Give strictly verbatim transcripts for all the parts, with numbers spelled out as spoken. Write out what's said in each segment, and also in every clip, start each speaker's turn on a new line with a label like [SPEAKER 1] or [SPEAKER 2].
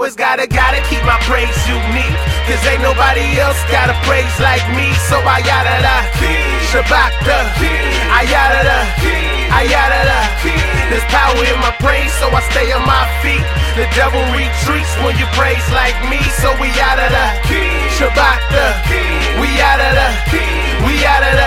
[SPEAKER 1] always gotta, gotta keep my praise unique. Cause ain't nobody else got a praise like me. So I yada da, Shabbat da, I yada da, I yada da. There's power in my praise, so I stay on my feet. The devil retreats when you praise like me. So we yada da, Shabbat da, we yada da, we yada da.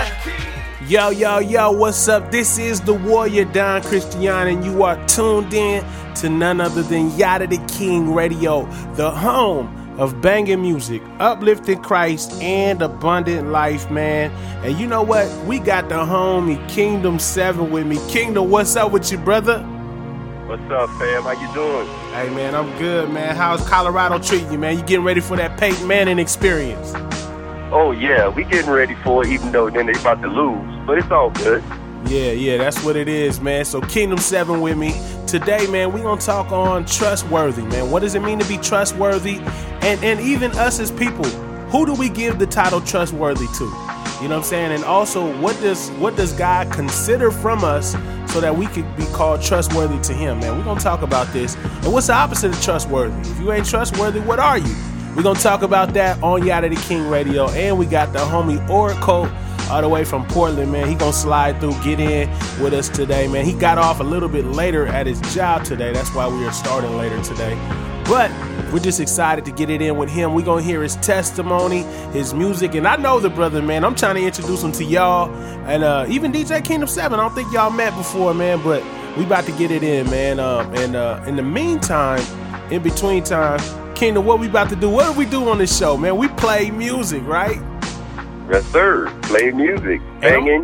[SPEAKER 1] Yo, yo, yo, what's up? This is the Warrior Don Christian, and you are tuned in to none other than Yada the King Radio, the home of banging music, uplifting Christ, and abundant life, man. And you know what? We got the homie Kingdom seven with me. Kingdom, what's up with you, brother?
[SPEAKER 2] What's up, fam? How you doing?
[SPEAKER 1] Hey, man, I'm good, man. How's Colorado treating you, man? You getting ready for that Peyton Manning experience?
[SPEAKER 2] Oh, yeah, we getting ready for it, even though then they about to lose. But it's all good.
[SPEAKER 1] Yeah, yeah, that's what it is, man. So Kingdom seven with me. Today, man, we gonna talk on trustworthy, man. What does it mean to be trustworthy? And and even us as people, who do we give the title trustworthy to? You know what I'm saying? And also, what does what does God consider from us so that we could be called trustworthy to him, man? We're gonna talk about this. And what's the opposite of trustworthy? If you ain't trustworthy, what are you? We're gonna talk about that on Yada the King Radio. And we got the homie Oracle all the way from Portland, man. He gonna slide through, get in with us today, man. He got off a little bit later at his job today. That's why we are starting later today. But we're just excited to get it in with him. We're gonna hear his testimony, his music, and I know the brother, man. I'm trying to introduce him to y'all. And uh, even D J Kingdom seven, I don't think y'all met before, man, but we about to get it in, man. Um, and uh, in the meantime, in between time, Kingdom, what we about to do? What do we do on this show, man? We play music, right?
[SPEAKER 2] Yes, sir. Play music. Banging.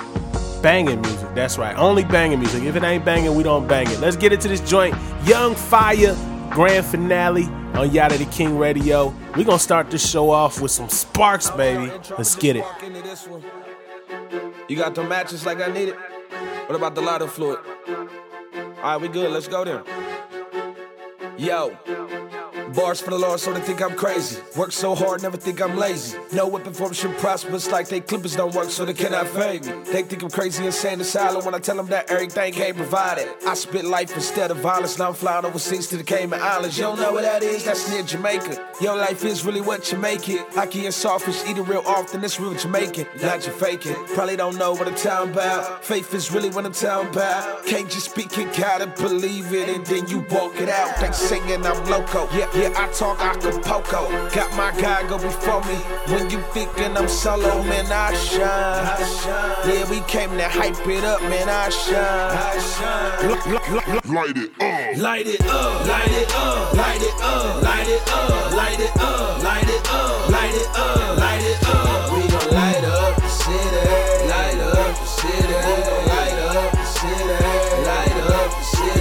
[SPEAKER 1] Banging music. That's right. Only banging music. If it ain't banging, we don't bang it. Let's get into this joint. Young Fire grand finale on Yada the King Radio. We're going to start this show off with some sparks, baby. Let's get it.
[SPEAKER 3] You got the matches like I need it? What about the lighter fluid? All right, we good. Let's go there. Yo. Bars for the Lord, so they think I'm crazy. Work so hard, never think I'm lazy. No weapon form should prosper, it's like they clippers don't work, so they cannot fade me. They think I'm crazy, insane, and silent when I tell them that everything can't provide it. I spit life instead of violence, now I'm flying overseas to the Cayman Islands. You don't know what that is? That's near Jamaica. Your life is really what you make it. Hockey and sawfish, eat it real often, it's real Jamaican. Not you faking. Probably don't know what I'm talking about. Faith is really what I'm talking about. Can't just speak it, gotta believe it, and then you walk it out. They singing I'm loco. Yeah, yeah. I talk Acapulco, got my guy go before me. When you thinking I'm solo, man, I shine. Yeah, we came to hype it up, man, I shine.
[SPEAKER 4] Light it up,
[SPEAKER 3] light it up, light it up, light it up, light it up, light it up, light it up, light it up, light it up. We gon' light up the city, light up the city, we gon' light up the city, light up the city.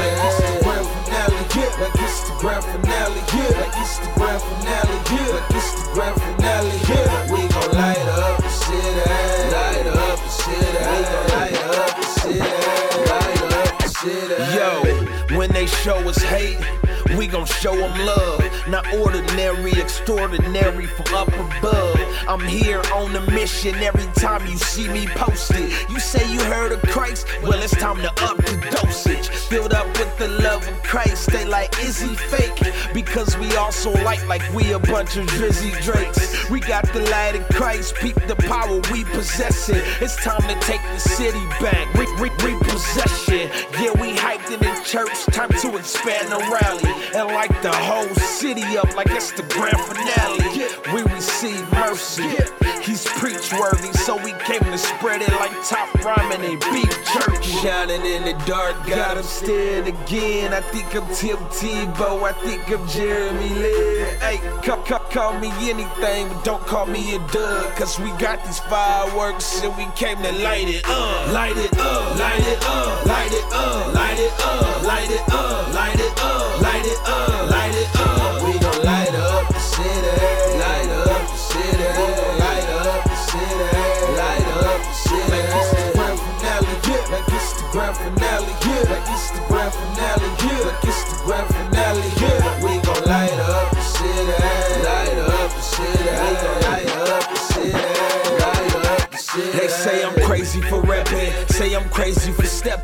[SPEAKER 3] Like it's the grand finale, yeah. Like it's the grand finale, yeah. Like it's the grand finale, yeah. We gon' light up the city, light up the city, we gon' light up the city, light up the city. Yo, when they show us hate, we gon' show them love. Not ordinary, extraordinary from up above. I'm here on a mission every time you see me posted. You say you heard of Christ? Well, it's time to up the dosage. Filled up with the love of Christ. They like, is he fake? Because we also like, like we a bunch of Drizzy Drakes. We got the light of Christ, peep the power we possessing. It's time to take the city back, re- re- repossession. Yeah, we hyped in the church, time to expand the rally. And light the whole city up like it's the grand finale. We receive mercy. He's preach worthy, so we came to spread it like top rhyming and beat church. Shining in the dark, got him staring again. I think I'm Tim Tebow, I think I'm Jeremy Lin. Hey, call, call, call me anything, but don't call me a dud. Cause we got these fireworks and we came to light it up. Light it up, light it up, light it up, light it up, light it up, light it up, light it up, light it up. We gon' light up the city, light up the city, light up the city, light up the city. Like it's the grand finale, yeah. Like it's the grand finale, yeah. Like it's the grand finale, yeah. Like it's the grand finale, yeah. We gon' light up the city, light up the city, we gon' light up the city, light up the city. They say I'm crazy for rapping, say I'm crazy for stepping,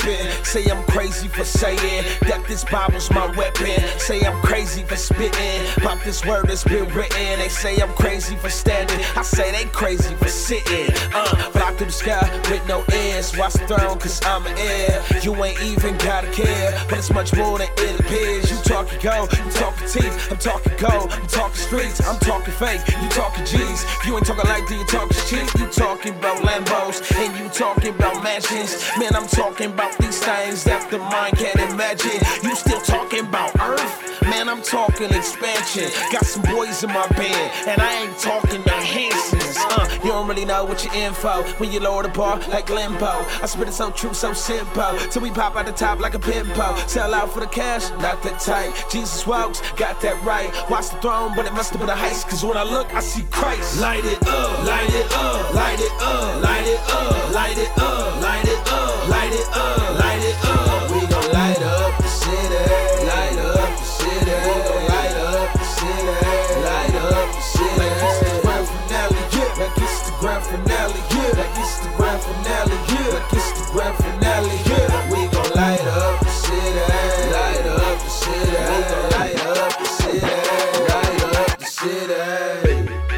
[SPEAKER 3] Say I'm crazy for saying that this Bible's my weapon. Say I'm crazy for spitting about this word that's been written. They say I'm crazy for standing. I say they crazy for sitting. Uh, fly through the sky with no ends. Watch the throne cause I'm an heir. You ain't even gotta care, but it's much more than it appears. You talking gold, you talking teeth. I'm talking gold, I'm talking streets. I'm talking fake, you talking G's. You ain't talking like that, you talking cheap. You talking about Lambos and you talking about mansions. Man, I'm talking about these things that the mind can't imagine. You still talking about Earth? Man, I'm talking expansion. Got some boys in my band, and I ain't talking enhancements. Uh, you don't really know what your info when you lower the bar like limbo. I spit it so true, so simple, till we pop out the top like a pimpo. Sell out for the cash, not that tight. Jesus walks, got that right. Watch the throne, but it must have been a heist. Cause when I look, I see Christ. Light it up, light it up, light it up, light it up, light it up, light it up, light it up, light it up. We gon' light up the city, light up the city, we gon' light up the city, light up the city. Like it's the grand finale, yeah. Like it's the grand finale, yeah. Like it's the grand finale, yeah. Like it's the grand finale, yeah. We gon' light up the city, light up the city, we gon' light up the city, light up the city.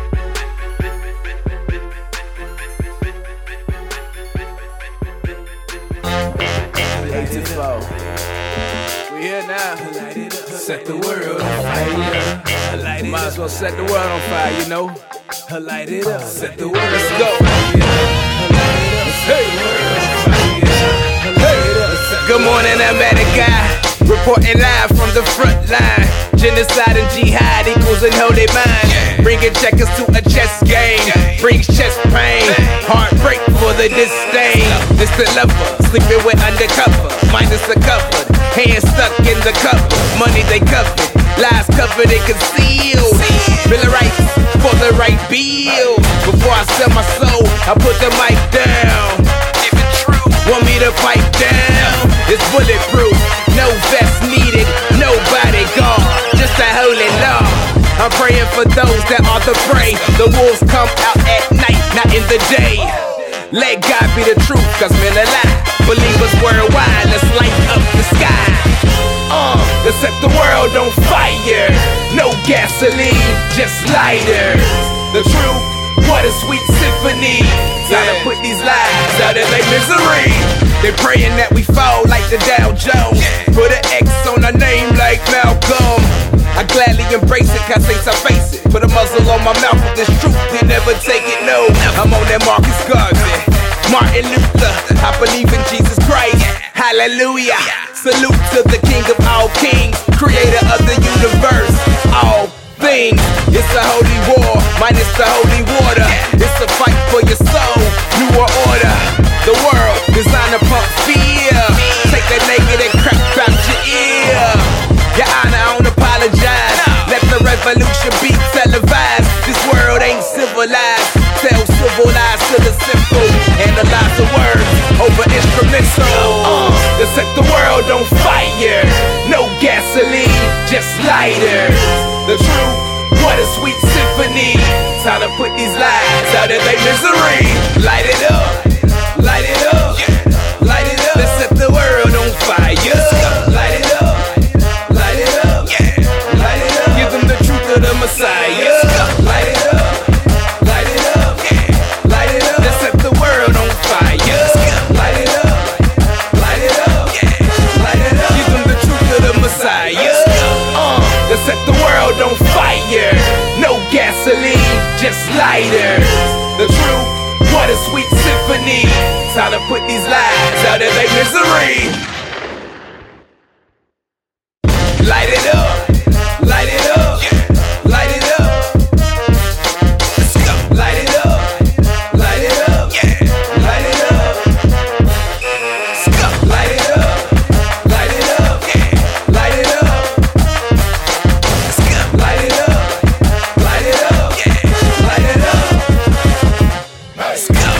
[SPEAKER 5] We here now. Set the world on fire. Might as well set the world on fire, you know. Light it up. Set the world. Let's go. Hey. Good morning, America. Reporting live from the front line. Genocide and jihad equals an holy mind. Bringing checkers to a chess game. Brings chest pain. Heartbreak for the disdain. This the lover. Sleeping with undercover. Minus the covered. Hands stuck in the cover. Money they covered. Lies covered and concealed. Bill of rights for the right bill. Before I sell my soul, I put the mic down. If it's true, want me to pipe down? It's bulletproof, no vest needed, no bodyguard, just a holy law. I'm praying for those that are the prey. The wolves come out at night, not in the day. Let God be the truth, cause men are lie. Believers worldwide, let's light up the sky. Uh, let's set the world on fire. No gasoline, just lighters. The truth, what a sweet symphony. Time to put these lies out of their misery. They praying that we fall like the Dow Jones. Put an X on our name like Malcolm. I gladly embrace it, cause I face it. Put a muzzle on my mouth with this truth, you never take it, no. I'm on that Marcus Garvey, Martin Luther. I believe in Jesus Christ, hallelujah. Salute to the King of all kings, creator of the universe, all things. It's a holy war, minus the holy water. It's a fight for your soul, new world order. The world designed to pump fear. Take that negative crap out your ear. Your honor, I don't apologize. Let the revolution be televised. This world ain't civilized. Tell civil lies to the simple. Analyze the words over instrumental. Uh, to set the world on fire. No gasoline, just lighters. The truth, what a sweet symphony. Time to put these lies out of their misery. Light it up, light it up, light it up. Let's set the world on fire. Light it up, light it up, light it up. Give them the truth of the Messiah. Light it up, light it up, light it up. Let's set the world on fire. Light it up, light it up, light it up. Give them the truth of the Messiah. Uh, let's set the world on fire. No gasoline, just lighters. The truth, what a sweet symphony. Time to put these lies out of their misery. Light it up, light it up, light it up. Let's go. Light it up, light it up, light it up. Let's go. Light it up, light it up, light it up. Let's go. Light it up, light it up, light it up. Let's go.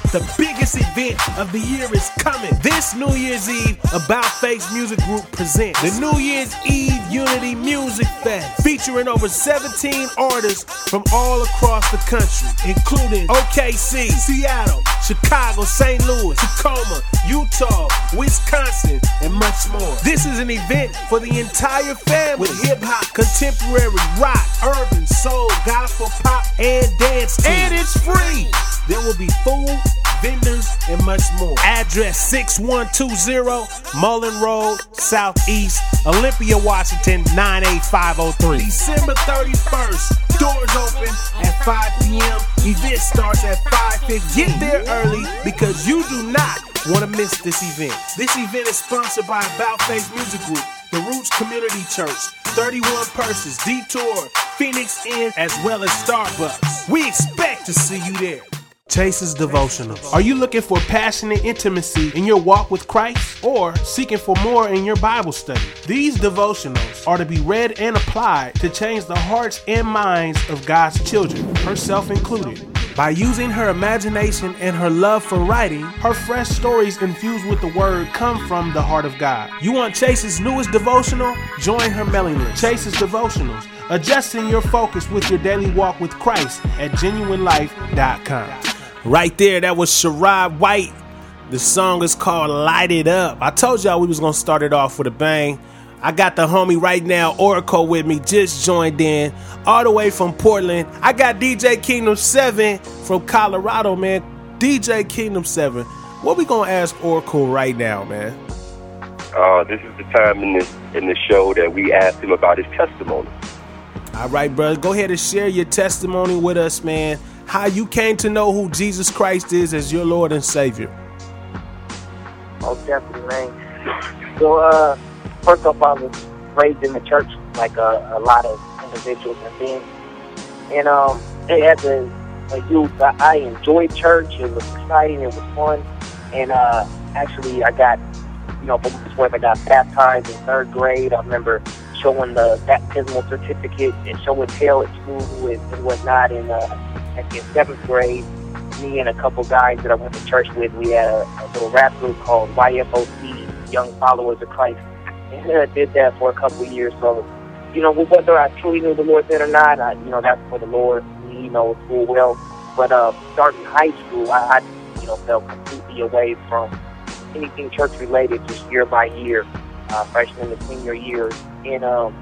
[SPEAKER 1] The biggest event of the year is coming. This New Year's Eve, About Face Music Group presents the New Year's Eve Unity Music Fest, featuring over seventeen artists from all across the country, including O K C, Seattle, Chicago, Saint Louis, Tacoma, Utah, Wisconsin, and much more. This is an event for the entire family with hip-hop, contemporary, rock, urban, soul, gospel, pop, and dance teams. And it's free. There will be food, vendors, and much more. Address six one two zero Mullen Road, Southeast, Olympia, Washington, nine eight five oh three. December thirty-first, doors open at five p.m. Event starts at five fifteen. Get there early because you do not want to miss this event. This event is sponsored by About Face Music Group, The Roots Community Church, thirty-one Purses, Detour, Phoenix Inn, as well as Starbucks. We expect to see you there. Chase's Devotionals. Are you looking for passionate intimacy in your walk with Christ or seeking for more in your Bible study? These devotionals are to be read and applied to change the hearts and minds of God's children, herself included. By using her imagination and her love for writing, her fresh stories infused with the word come from the heart of God. You want Chase's newest devotional? Join her mailing list. Chase's Devotionals, adjusting your focus with your daily walk with Christ at genuine life dot com. Right there, that was Sherrod White. The song is called Light It Up. I told y'all we was going to start it off with a bang. I got the homie right now, Oracle, with me, just joined in, all the way from Portland. I got D J Kingdom seven from Colorado, man. D J Kingdom seven. What we going to ask Oracle right now, man?
[SPEAKER 2] Uh, this is the time in this in the show that we ask him about his testimony.
[SPEAKER 1] All right, brother. Go ahead and share your testimony with us, man. How you came to know who Jesus Christ is as your Lord and Savior.
[SPEAKER 6] Oh, definitely, man. So, uh, first off, I was raised in the church like a, a lot of individuals have been. And um, as a, a youth, I, I enjoyed church. It was exciting. It was fun. And uh, actually, I got, you know, before I got baptized in third grade, I remember showing the baptismal certificate and show and tell at school and, and whatnot. And uh, at the seventh grade, me and a couple guys that I went to church with, we had a, a little rap group called Y F O C, Young Followers of Christ. And I did that for a couple of years. So, you know, whether I truly knew the Lord then or not, I, you know, that's for the Lord. He knows full well. But uh, starting high school, I, I, you know, felt completely away from anything church related, just year by year, uh, freshman and senior years. And um,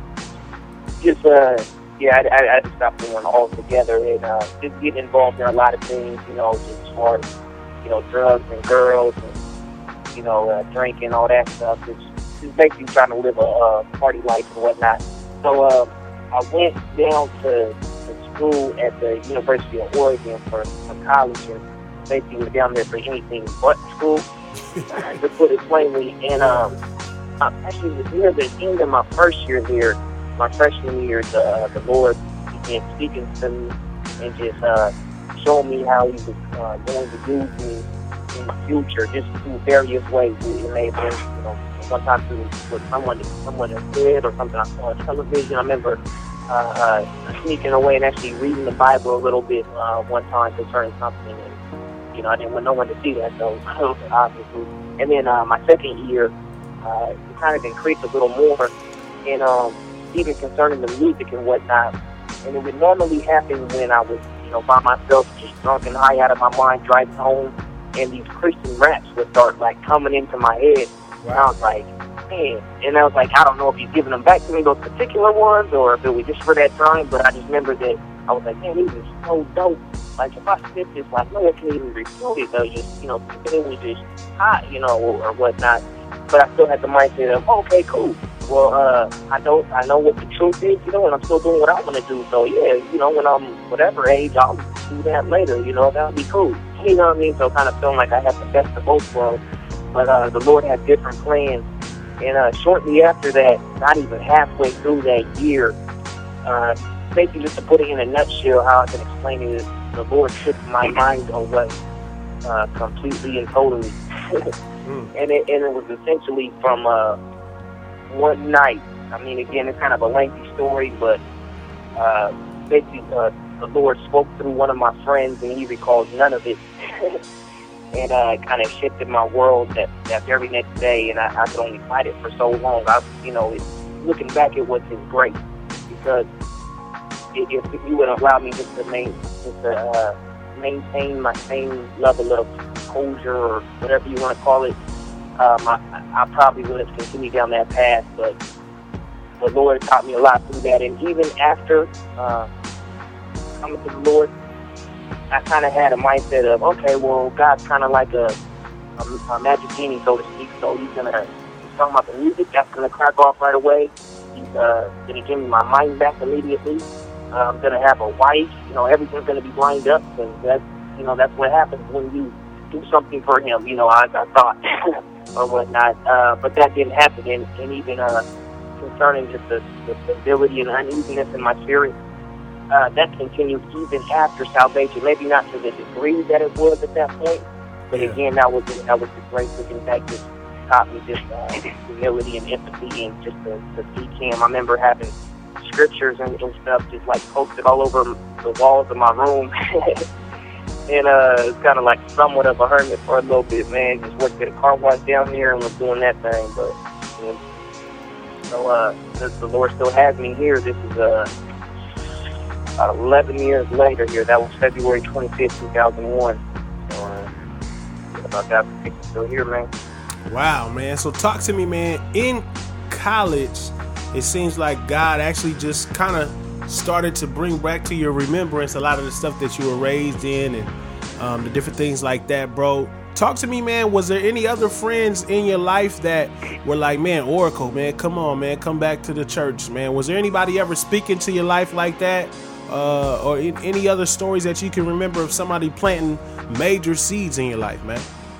[SPEAKER 6] just, uh, yeah, I, I, I just stopped going altogether and uh, just getting involved in a lot of things, you know, just as far as, you know, drugs and girls and, you know, uh, drinking, all that stuff. It's just basically trying to live a uh, party life and whatnot. So uh, I went down to, to school at the University of Oregon for, for college and basically was down there for anything but school, to put it plainly. And um, I actually was near the end of my first year there. My freshman year, the, the Lord began speaking to me and just uh, showing me how He was uh, going to use me in the future, just through various ways. It may have been, you know, sometimes through what someone someone has said or something I saw on television. I remember uh, uh, sneaking away and actually reading the Bible a little bit uh, one time concerning something, and you know I didn't want no one to see that, so obviously. And then uh, my second year, uh, it kind of increased a little more, and um. even concerning the music and whatnot. And it would normally happen when I was, you know, by myself, just drunk and high out of my mind, driving home, and these Christian raps would start, like, coming into my head. Wow. And I was like, man. And I was like, I don't know if he's giving them back to me, those particular ones, or if it was just for that time, but I just remember that I was like, man, these are so dope. Like, if I spit this, like, no one can even refute it, though. Just, you know, it was just hot, you know, or, or whatnot. But I still had the mindset of, okay, cool. Well, uh, I know I know what the truth is, you know, and I'm still doing what I want to do. So, yeah, you know, when I'm whatever age, I'll do that later, you know, that'll be cool. You know what I mean? So kind of feeling like I have the best of both worlds. But uh, the Lord had different plans. And uh, shortly after that, not even halfway through that year, uh, basically just to put it in a nutshell, how I can explain it is the Lord took my mind away uh, completely and totally. mm. and, it, and it was essentially from... Uh, one night. I mean, again, it's kind of a lengthy story, but uh, basically uh, the Lord spoke through one of my friends, and he recalls none of it. and uh, kind of shifted my world that, that very next day, and I, I could only fight it for so long. I, you know, it, looking back, it was His grace, because it, if you would allow me just to, main, just to uh, maintain my same level of composure or whatever you want to call it, um, I, I probably would have continued down that path, but the Lord taught me a lot through that. And even after uh, coming to the Lord, I kind of had a mindset of, okay, well, God's kind of like a, a, a magic genie, so to speak. So He's gonna he's talking about the music that's gonna crack off right away. He's uh, gonna give me my mind back immediately. Uh, I'm gonna have a wife. You know, everything's gonna be lined up, and that's you know that's what happens when you do something for Him. You know, I, I thought or whatnot, uh, but that didn't happen. And, and even uh, concerning just the, the stability and uneasiness in my spirit. Uh, that continued even after salvation. Maybe not to the degree that it was at that point, but yeah. again, that was that was the grace looking back just taught me just uh, humility and empathy and just to, to seek Him. I remember having scriptures and, and stuff just like posted all over the walls of my room, and uh, it's kind of like somewhat of a hermit for a little bit, man. Just worked at a car wash down there and was doing that thing, but you know, so uh, since the Lord still has me here, this is a uh, About eleven years later here, that was February twenty-fifth, two thousand one. So, uh, about that, I'm still here, man.
[SPEAKER 1] Wow, man. So talk to me, man. In college, it seems like God actually just kind of started to bring back to your remembrance a lot of the stuff that you were raised in and um, the different things like that, bro. Talk to me, man. Was there any other friends in your life that were like, man, Oracle, man, come on, man, come back to the church, man? Was there anybody ever speaking to your life like that? Uh, or in, any other stories that you can remember of somebody planting major seeds in your life, man?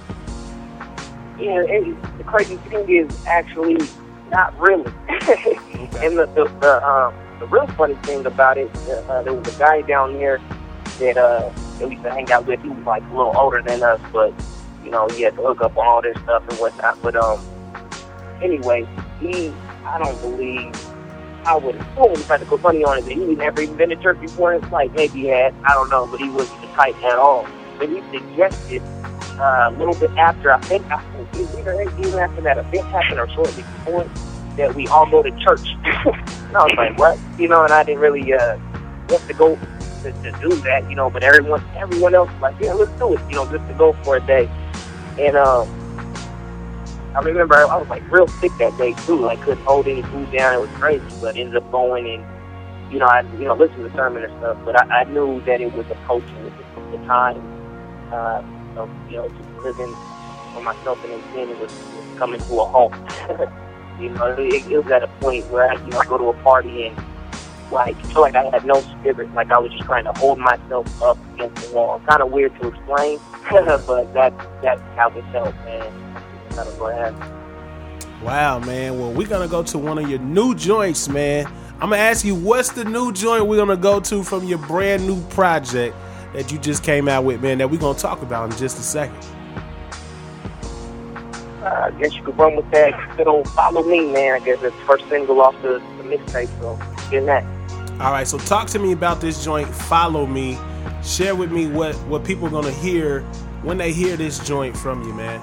[SPEAKER 6] Yeah, it, the crazy thing is actually not really. Okay. And the the, the, um, the real funny thing about it, uh, there was a guy down there that uh, that we used to hang out with. He was like a little older than us, but you know, he had to hook up on all this stuff and whatnot. But um, anyway, he, I don't believe. I would assume, if I had to go funny on it, that he never even been to church before in his life. Maybe he had, I don't know, but he wasn't the type at all. But he suggested uh, a little bit after, I think, I think either even after that event happened or shortly before, that we all go to church. And I was like, what? You know, and I didn't really uh, want to go to, to do that, you know, but everyone everyone else was like, yeah, let's do it, you know, just to go for a day. And, um, I remember I was like real sick that day too. Like couldn't hold any food down. It was crazy, but ended up going and you know I you know listened to the sermon and stuff. But I, I knew that it was approaching the, the time uh, of you know just living for myself and in sin. It was, it was coming to a halt. you know, it, it was at a point where I you know I go to a party and like feel like I had no spirit. Like I was just trying to hold myself up against the wall. Kind of weird to explain, but that that's how it felt, man. Go ahead.
[SPEAKER 1] Wow, man. Well, we're gonna go to one of your new joints, man. I'm gonna ask you, what's the new joint we're gonna go to from your brand new project that you just came out with, man, that we're gonna talk about in just a second?
[SPEAKER 6] Uh, I guess you could run with that good old Follow Me, man. I guess it's the first single off the, the mixtape, so get that.
[SPEAKER 1] All right, so talk to me about this joint, Follow Me. Share with me what, what people are gonna hear when they hear this joint from you, man.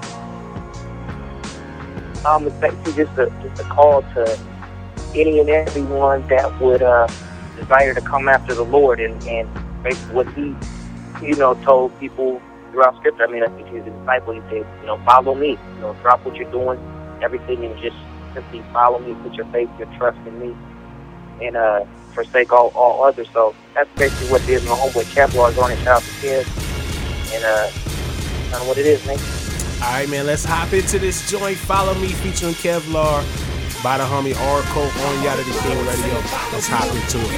[SPEAKER 6] Um, it's basically just a, just a call to any and everyone that would uh, desire to come after the Lord, and, and basically what he, you know, told people throughout Scripture. I mean, I think he was a disciple. He said, you know, follow me. You know, drop what you're doing, everything, and just simply follow me. Put your faith, your trust in me, and uh, forsake all, all others. So that's basically what it is. My homeboy Kevlar is on his house kid, and uh, kind of what it is, man.
[SPEAKER 1] All right, man, let's hop into this joint. Follow Me featuring Kevlar by the homie Oracle on Yada the King Radio. Let's hop into it.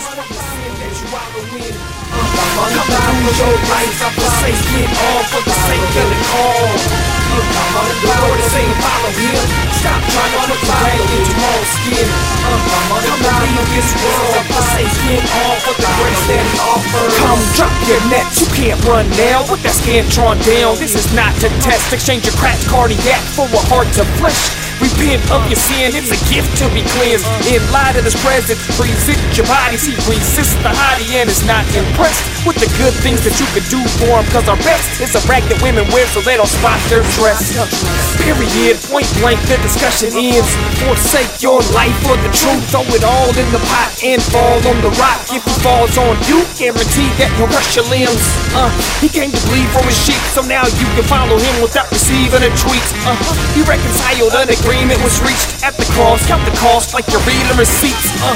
[SPEAKER 3] The Lord is saying follow him. Stop trying to look like in your own skin. Come to leave this world, forsaken all for the grace that he offers. Come drop your nets, you can't run now with that scantron down. This is not to test, exchange your cracked cardiac for a heart to flesh. Repent of your sin, it's a gift to be cleansed. In light of his presence, present your body. He resists the hottie and is not impressed
[SPEAKER 5] with the good things that you could do for them. Cause our best is a rag that women wear so they don't spot their dress. Period, point blank, the discussion ends. Forsake your life for the truth. Throw it all in the pot and fall on the rock. If he falls on you, guarantee that he'll crush your limbs. Uh, he came to bleed from his sheep, so now you can follow him without receiving a tweet. Uh, he reconciled, an agreement was reached at the cross. Count the cost like you're reading receipts. Uh,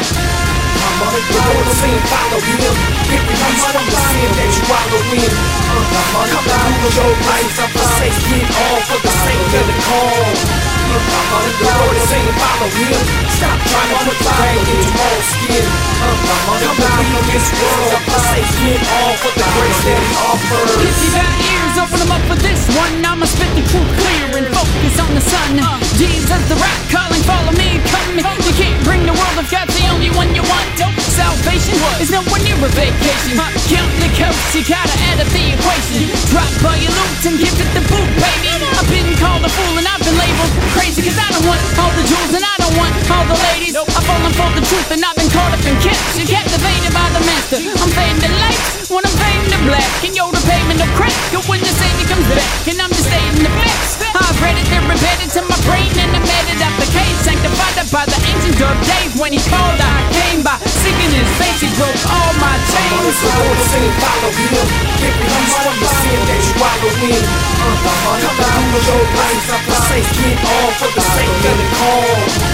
[SPEAKER 5] I'm on the road to sin, follow him. Get released from the sin that you wallow in. Uh, come down with your life, I'm forsaken all for the sake of the call. I'm on the road to sin, follow him. Stop trying to put the rag in your own skin. Uh, come down in this world, I'm forsaken all for the grace that he offers.
[SPEAKER 7] If you got ears, open them up for this one. I'ma spit the truth clear and focus on the sun. Jesus the rock calling, follow me, come. You can't bring the world if God's the only one you want. Salvation is nowhere near a vacation. Count the coast, you gotta add up the equation. Drop all your loot and give it the boot, baby. I've been called a fool and I've been labeled crazy, cause I don't want all the jewels and I don't want all the ladies. I've fallen for the truth and I've been caught up in capture, captivated by the master. I'm fading to lights when I'm fading to black, and yo, the pavement no crack. But when the Savior comes back, and I'm just stating the facts. I've read it and repeated to my brain and I made it application. Sanctified by the ancient of days. When he called, I came by. Seeking his face, he broke all my chains.
[SPEAKER 5] So go to sin, follow him. Get released from the sin that you wallow in. Uh, come down with your life, I'm forsaken all for the sake of the call.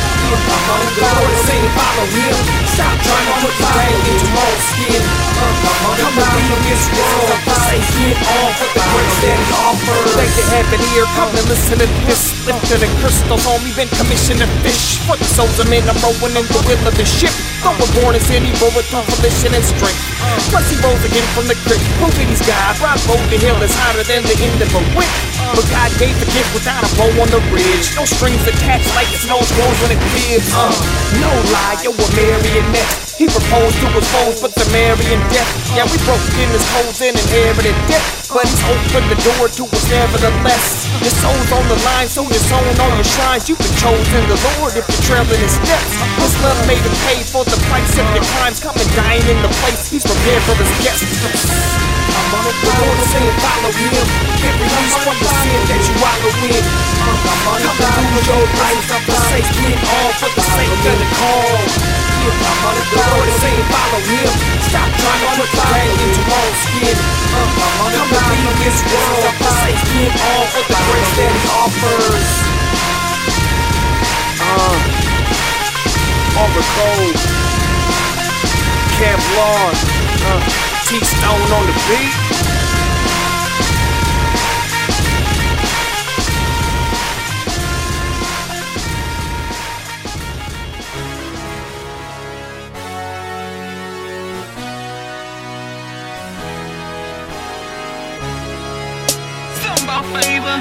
[SPEAKER 5] I'm on the road to sin, follow him. Stop trying to put the rag in your own skin. Uh, come down in this world, I'm forsaken all for the grace that he offers. Thank you, heaven ear, come and listen to this. Lifted the crystals on me, been commissioned to fish. For the souls of men, I'm rowing in the wheel of the ship. Though we're born in sin, he rode with volition and strength. Plus he rose again from the crypt. Proving he's God, bravo, the hill is higher than the end of a whip. But God gave the gift without a bow on the ridge. No strings attached like his nose grows when it fibs. Uh, no lie, yo, a marionette. He proposed to his foes, but the marrying death. Yeah, we broke in his holes and inherited death. But he's opened the door to us nevertheless. Your soul's on the line, so your soul on your shrines. You've been chosen the Lord if you're trailing his steps. His love made him pay for the price of your crimes. Come and dine in the place he's prepared for his guests. I'm on the road to sin, follow him. Get released from the sin that you wallow in. Come down with your life, I'm forsaken all for the sake of the call. I'm on the road to sin, follow him. Stop trying to put the rag in your own skin. Come down in this world, I'm forsaken all for the grace that he offers. Uh, Aubrey Cole, Camp Lord, uh, T-Stone on the beat.
[SPEAKER 8] Favor,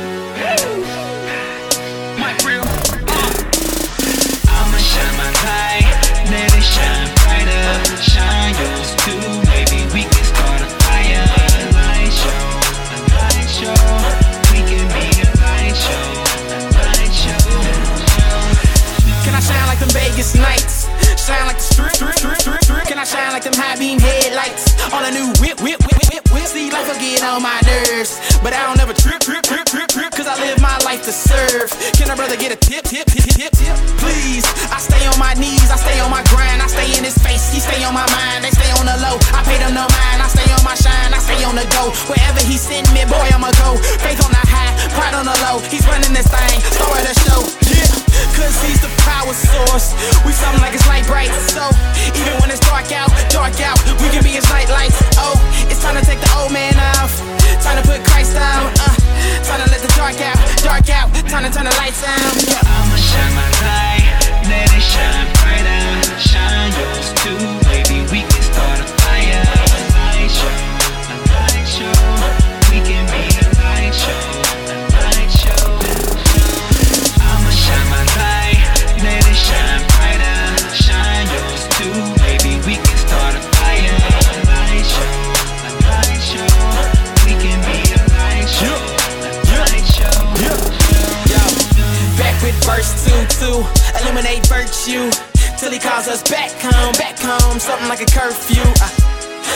[SPEAKER 8] Mike Real. Uh. I'ma shine my light, let it shine brighter. Shine yours too, maybe we can start a fire. A light show, a light show. We can be a light show, a light show.
[SPEAKER 7] Can I shine like them Vegas nights? Shine like the strip, strip, strip, strip, strip. Can I shine like them high beam headlights? On a new whip, whip, whip, whip, whip. See, life will get on my nerves, but I don't ever trip, trip, trip, trip, trip. Cause I live my life to serve. Can a brother get a tip, tip, tip, tip, tip? Please, I stay on my knees, I stay on my grind. I stay in his face, he stay on my mind. They stay on the low, I pay them no mind. I stay on my shine, I stay on the go. Wherever he send me, boy, I'ma go. Faith on the high, pride on the low. He's running this thing, story the show. Yeah, cause he's the power source. We something like it's light bright. So, even when it's dark out, dark out, we can be his night lights. Oh, it's time to take the old man off. Time to put Christ down. Uh, time to let the dark out, dark out. Time to turn the lights down. Yeah.
[SPEAKER 8] I'ma shine my light, let it shine brighter. Shine yours too, baby, we can start a fire. A light show, a light show. We can be a light show, a light show. I'ma shine my light, let it shine brighter. Shine yours too, baby, we can start a fire. A light show, a light show. We can be a light show, a light show.
[SPEAKER 7] Yo, back with verse two, two, illuminate virtue till he calls us back home, back home, something like a curfew. Uh, he's a lamp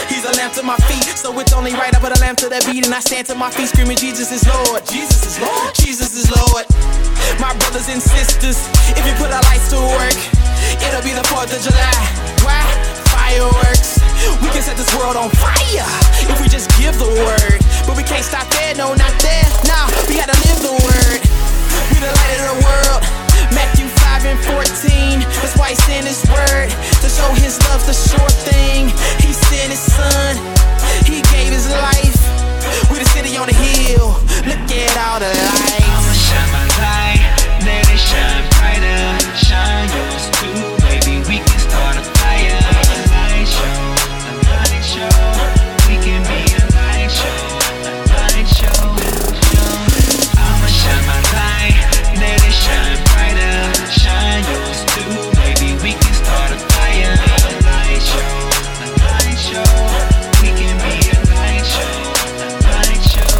[SPEAKER 7] lamp to my feet. So it's only right I put a lamp to that beat and I stand to my feet screaming Jesus is Lord. Jesus is Lord. Jesus is Lord. My brothers and sisters, if you put our lights to work, it'll be the fourth of July. Why? Fireworks. We can set this world on fire if we just give the word. But we can't stop there, no, not there. Nah, we gotta live the word. We the light of the world. Matthew five and fourteen. That's why he sent his word to show his love's the sure thing. He sent his son. He gave his life. We the city on the hill. Look at all the lights.
[SPEAKER 8] I'ma shine my light, let it shine brighter. Shine yours too, baby. We can start a fire. A light show, a light show. We can be a light show, a light show. I'ma shine my light, let it shine brighter. Shine yours too, baby. We can start a fire. A light show, a light show. We can be a light show, a light show.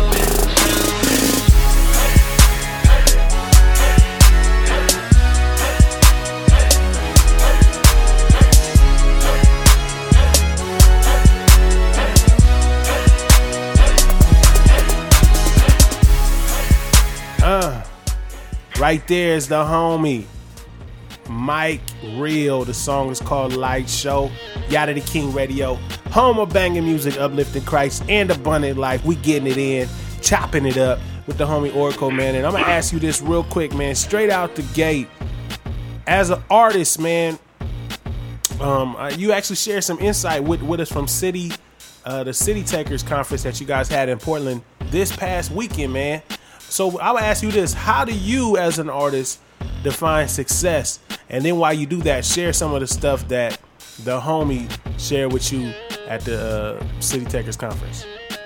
[SPEAKER 1] Uh, right there is the homie Mike Real. The song is called Light Show. Yada the King Radio, home of banging music, uplifting Christ, and abundant life. We getting it in, chopping it up with the homie Oracle, man. And I'm gonna ask you this real quick, man, straight out the gate. As an artist, man, um, uh, you actually shared some insight with, with us from City, uh, the City Takers conference that you guys had in Portland this past weekend, man. So I would ask you this: how do you, as an artist, define success? And then while you do that, share some of the stuff that the homie shared with you at the uh, City Takers conference.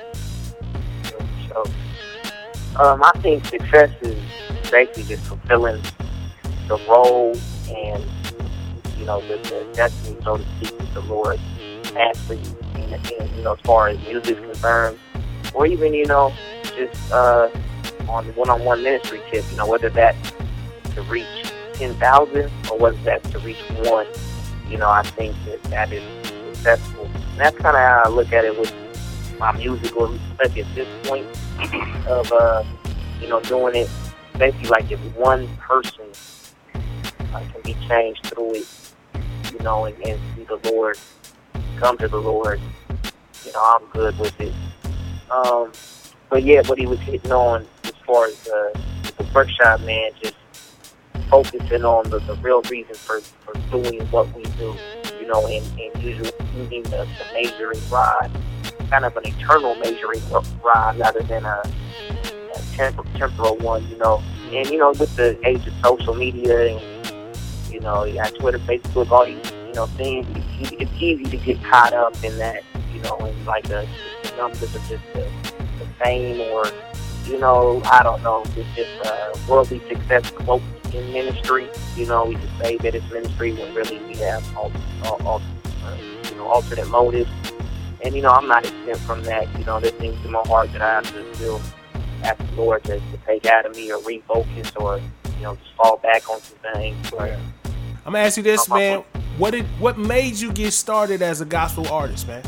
[SPEAKER 6] So, um, I think success is basically just fulfilling the role and, you know, the, the destiny, so to speak, that the Lord has for you. And, and, you know, as far as music is concerned, or even, you know, just uh, on the one-on-one ministry tip, you know, whether that's to reach ten thousand or whether that's to reach one, you know, I think that that is successful. And that's kind of how I look at it with my music, or especially at this point of, uh, you know, doing it. Basically, like if one person uh, can be changed through it, you know, and, and see the Lord, come to the Lord, you know, I'm good with it. Um, but yeah, what he was hitting on as far as uh, the workshop, man, just focusing on the, the real reason for, for doing what we do, you know, and, and usually using the, the measuring rod, kind of an eternal measuring rod rather than a, a temporal, temporal one, you know. And, you know, with the age of social media and, you know, you got Twitter, Facebook, all these, you know, things, it's, it's easy to get caught up in that, you know, in like the, the numbers of just the, the fame or, you know, I don't know, it's just uh, worldly success cloaked in ministry. You know, we just say that it's ministry when really we have all, all, all uh, you know, alternate motives. And, you know, I'm not exempt from that. You know, there's things in my heart that I have to still ask the Lord to, to take out of me or refocus or, you know, just fall back on some things. But,
[SPEAKER 1] I'm gonna ask you this, man. What did what made you get started as a gospel artist, man?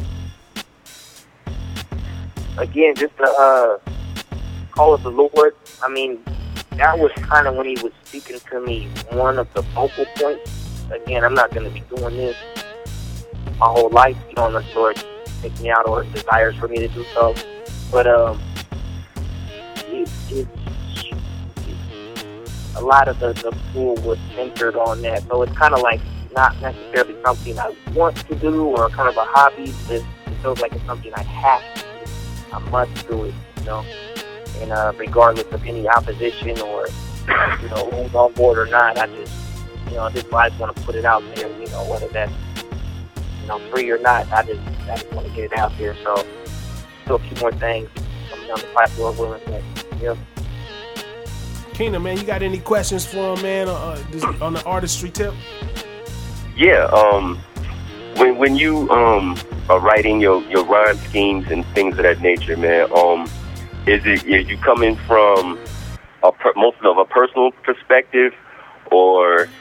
[SPEAKER 6] Again, just the uh, call of the Lord. I mean, that was kind of when he was speaking to me, one of the focal points. Again, I'm not going to be doing this my whole life, you know, unless the Lord takes me out or desires for me to do so. But um, it, it, it, a lot of the, the pool was centered on that. So it's kind of like not necessarily something I want to do or kind of a hobby. It, it feels like it's something I have to do. I must do it, you know. And uh, regardless of any opposition or, you know, who's on board or not, I just, you know, just I just want to put it out there, you know, whether that's, you know, free or not, I just, I just want to get it out there. So, still a few more things coming on the platform, willing to, yeah.
[SPEAKER 1] Kingdom, man, you got any questions for him, man, uh, this, on the artistry tip?
[SPEAKER 2] Yeah, um, when when you um are writing your, your rhyme schemes and things of that nature, man, um, is it are you coming from a per, most of a personal perspective, or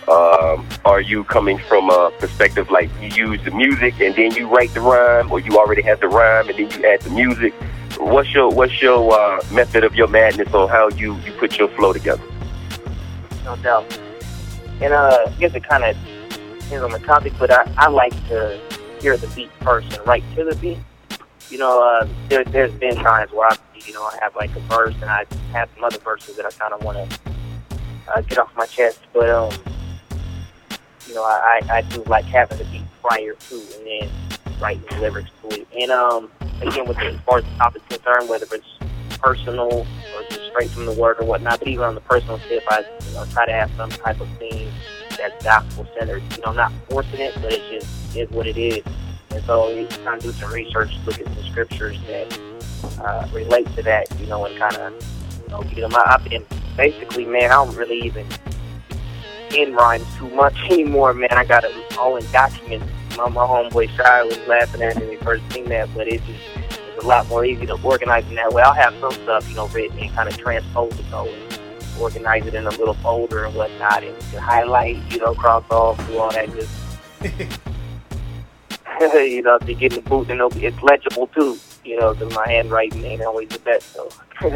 [SPEAKER 2] Um, are you coming from a perspective like you use the music and then you write the rhyme, or you already have the rhyme and then you add the music? What's your what's your uh, method of your madness on how you, you put your flow together?
[SPEAKER 6] No doubt. And uh, I guess it kind of depends on the topic, but I, I like to hear the beat first and write to the beat. You know, uh, there, there's been times where I, you know, I have like a verse and I have some other verses that I kind of want to uh, get off my chest, but um. You know, I, I do like having the beat prior to and then writing the lyrics to it. And um, again, with the, as far as the topic's concerned, whether it's personal or just straight from the word or whatnot, but even on the personal tip, I you know, try to have some type of theme that's gospel-centered. You know, not forcing it, but it just is what it is. And so you kind of do some research, look at some scriptures that uh, relate to that, you know, and kind of, you know, get them out. I've been basically, man, I don't really even in rhymes too much anymore, man. I got it all in documents. My, my homeboy Shy was laughing at me when he first seen that, but it's just it's a lot more easy to organize in that way. I'll have some stuff, you know, written and kind of transpose it, though, and organize it in a little folder and whatnot, and to highlight, you know, cross off, do all that just, you know, to get in the booth, and it'll be, it's legible too, you know, because my handwriting ain't always the best, so.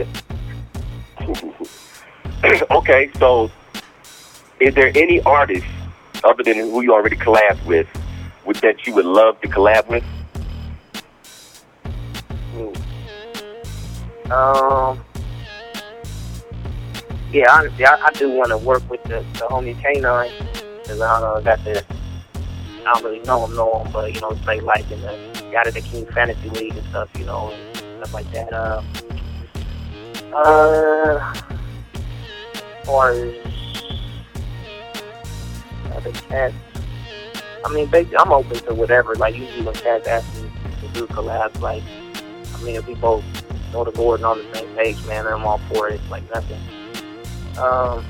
[SPEAKER 2] Okay, so is there any artist other than who you already collabed with, with that you would love to collab with?
[SPEAKER 6] Um, yeah, honestly, I, I do want to work with the, the homie K nine, because I don't know, I got the, I don't really know him, know him, but, you know, play like in the, got in the King Fantasy League and stuff, you know, and stuff like that. Uh, uh, as far as other cats, I mean, basically, I'm open to whatever. Like, usually when cats ask me to do collabs, like, I mean, if we both know the Lord and on the same page, man, I'm all for it. It's like nothing. Um,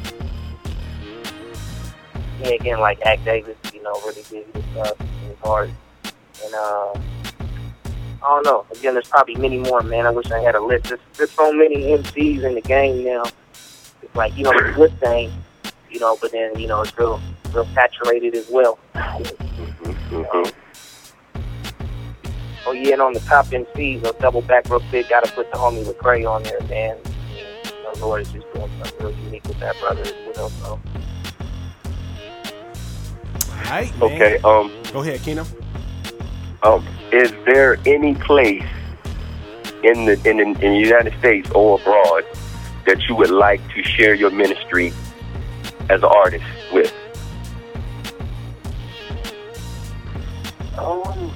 [SPEAKER 6] yeah, again, like Act Davis, you know, really big with stuff in his heart. And, uh, I don't know. Again, there's probably many more, man. I wish I had a list. There's, there's so many M Cs in the game now. It's like, you know, it's a good thing, you know, but then, you know, it's real, real saturated as well.
[SPEAKER 2] Mm-hmm.
[SPEAKER 6] Oh, yeah, and on the top M Cs, I'll double back real quick. Got to put the homie Lecrae on there, man. You know, Lord is just doing something real unique with that brother as well, so.
[SPEAKER 1] All right, man.
[SPEAKER 2] Okay, um...
[SPEAKER 1] Go ahead, Keenum.
[SPEAKER 2] Um, is there any place in the in, in, in the United States or abroad that you would like to share your ministry as an artist with?
[SPEAKER 6] Um,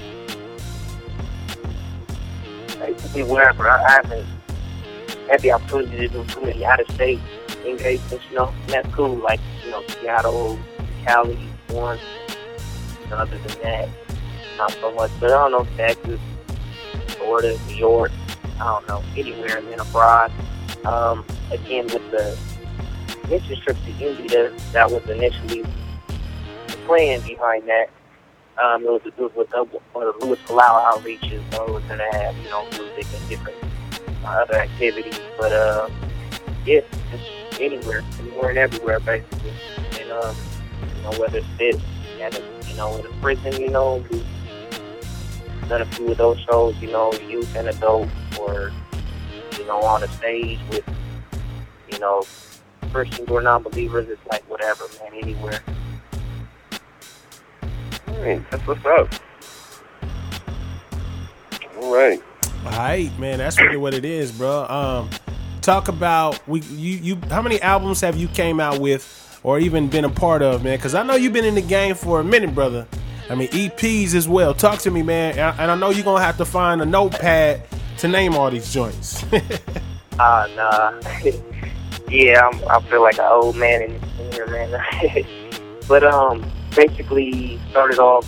[SPEAKER 6] basically wherever. I haven't had the opportunity to do too many out-of-state engagements, you know, and that's cool. Like, you know, Seattle, Cali, one. Other than that, not so much. But I don't know, Texas, Florida, New York, I don't know, anywhere and then abroad. Um, again, with the mission trip to India, that was initially the plan behind that. Um, it was, it was with the, one of the Louis Palau outreaches, so it was going to have, you know, music and different uh, other activities. But, uh, yeah, just anywhere, anywhere and everywhere, basically. And, um, you know, whether it's this, at a, you know, in a prison, you know, we've done a few of those shows, you know, youth and adult, or, you know, on a stage with, you know, Christians or non-believers. It's like whatever, man, anywhere.
[SPEAKER 2] All right, that's what's up. All right.
[SPEAKER 1] All right, man, that's really what it is, bro. Um, talk about we you you. How many albums have you came out with, or even been a part of, man? Because I know you've been in the game for a minute, brother. I mean, E Ps as well. Talk to me, man. And I know you're going to have to find a notepad to name all these joints.
[SPEAKER 6] uh, nah. yeah, I'm, I feel like an old man in, in here, man. But, um, basically started off,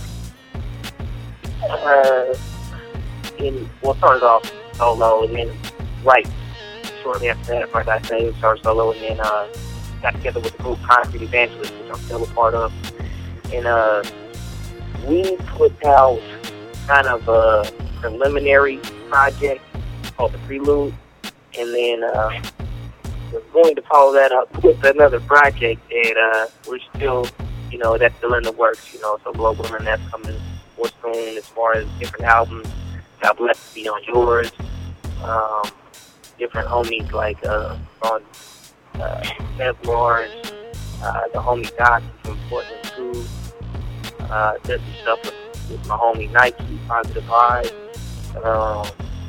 [SPEAKER 6] uh, in, well, started off solo, and then right shortly after that, like I say, started solo, and then, uh, got together with the group Concrete Evangelist, which I'm still a part of, and uh, we put out kind of a preliminary project called The Prelude, and then uh, we're going to follow that up with another project that uh, we're still you know, that's still in the works, you know, so Global and that's coming more soon as far as different albums. God Bless Be On Yours. Um, different homies like uh, on uh, Seth Lawrence, uh, the homie Doc from Portland too. Uh, did some stuff with, with my homie Nike, Positive Vibes. Um,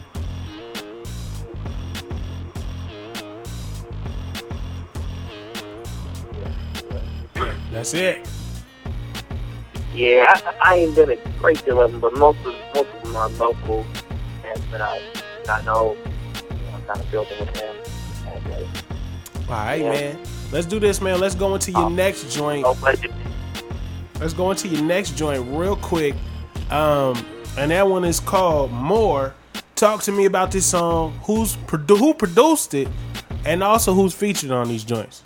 [SPEAKER 1] That's it.
[SPEAKER 6] Yeah, I, I ain't done a great deal of them, but most of most of them are local, and that I I know, you know, I'm kind of building with them. And, uh,
[SPEAKER 1] All right,
[SPEAKER 6] yeah.
[SPEAKER 1] man. Let's do this, man. Let's go into your
[SPEAKER 6] Oh.
[SPEAKER 1] next joint.
[SPEAKER 6] no budget.
[SPEAKER 1] Let's go into your next joint real quick. Um, and that one is called More. Talk to me about this song. Who's produ- who produced it, and also who's featured on these joints.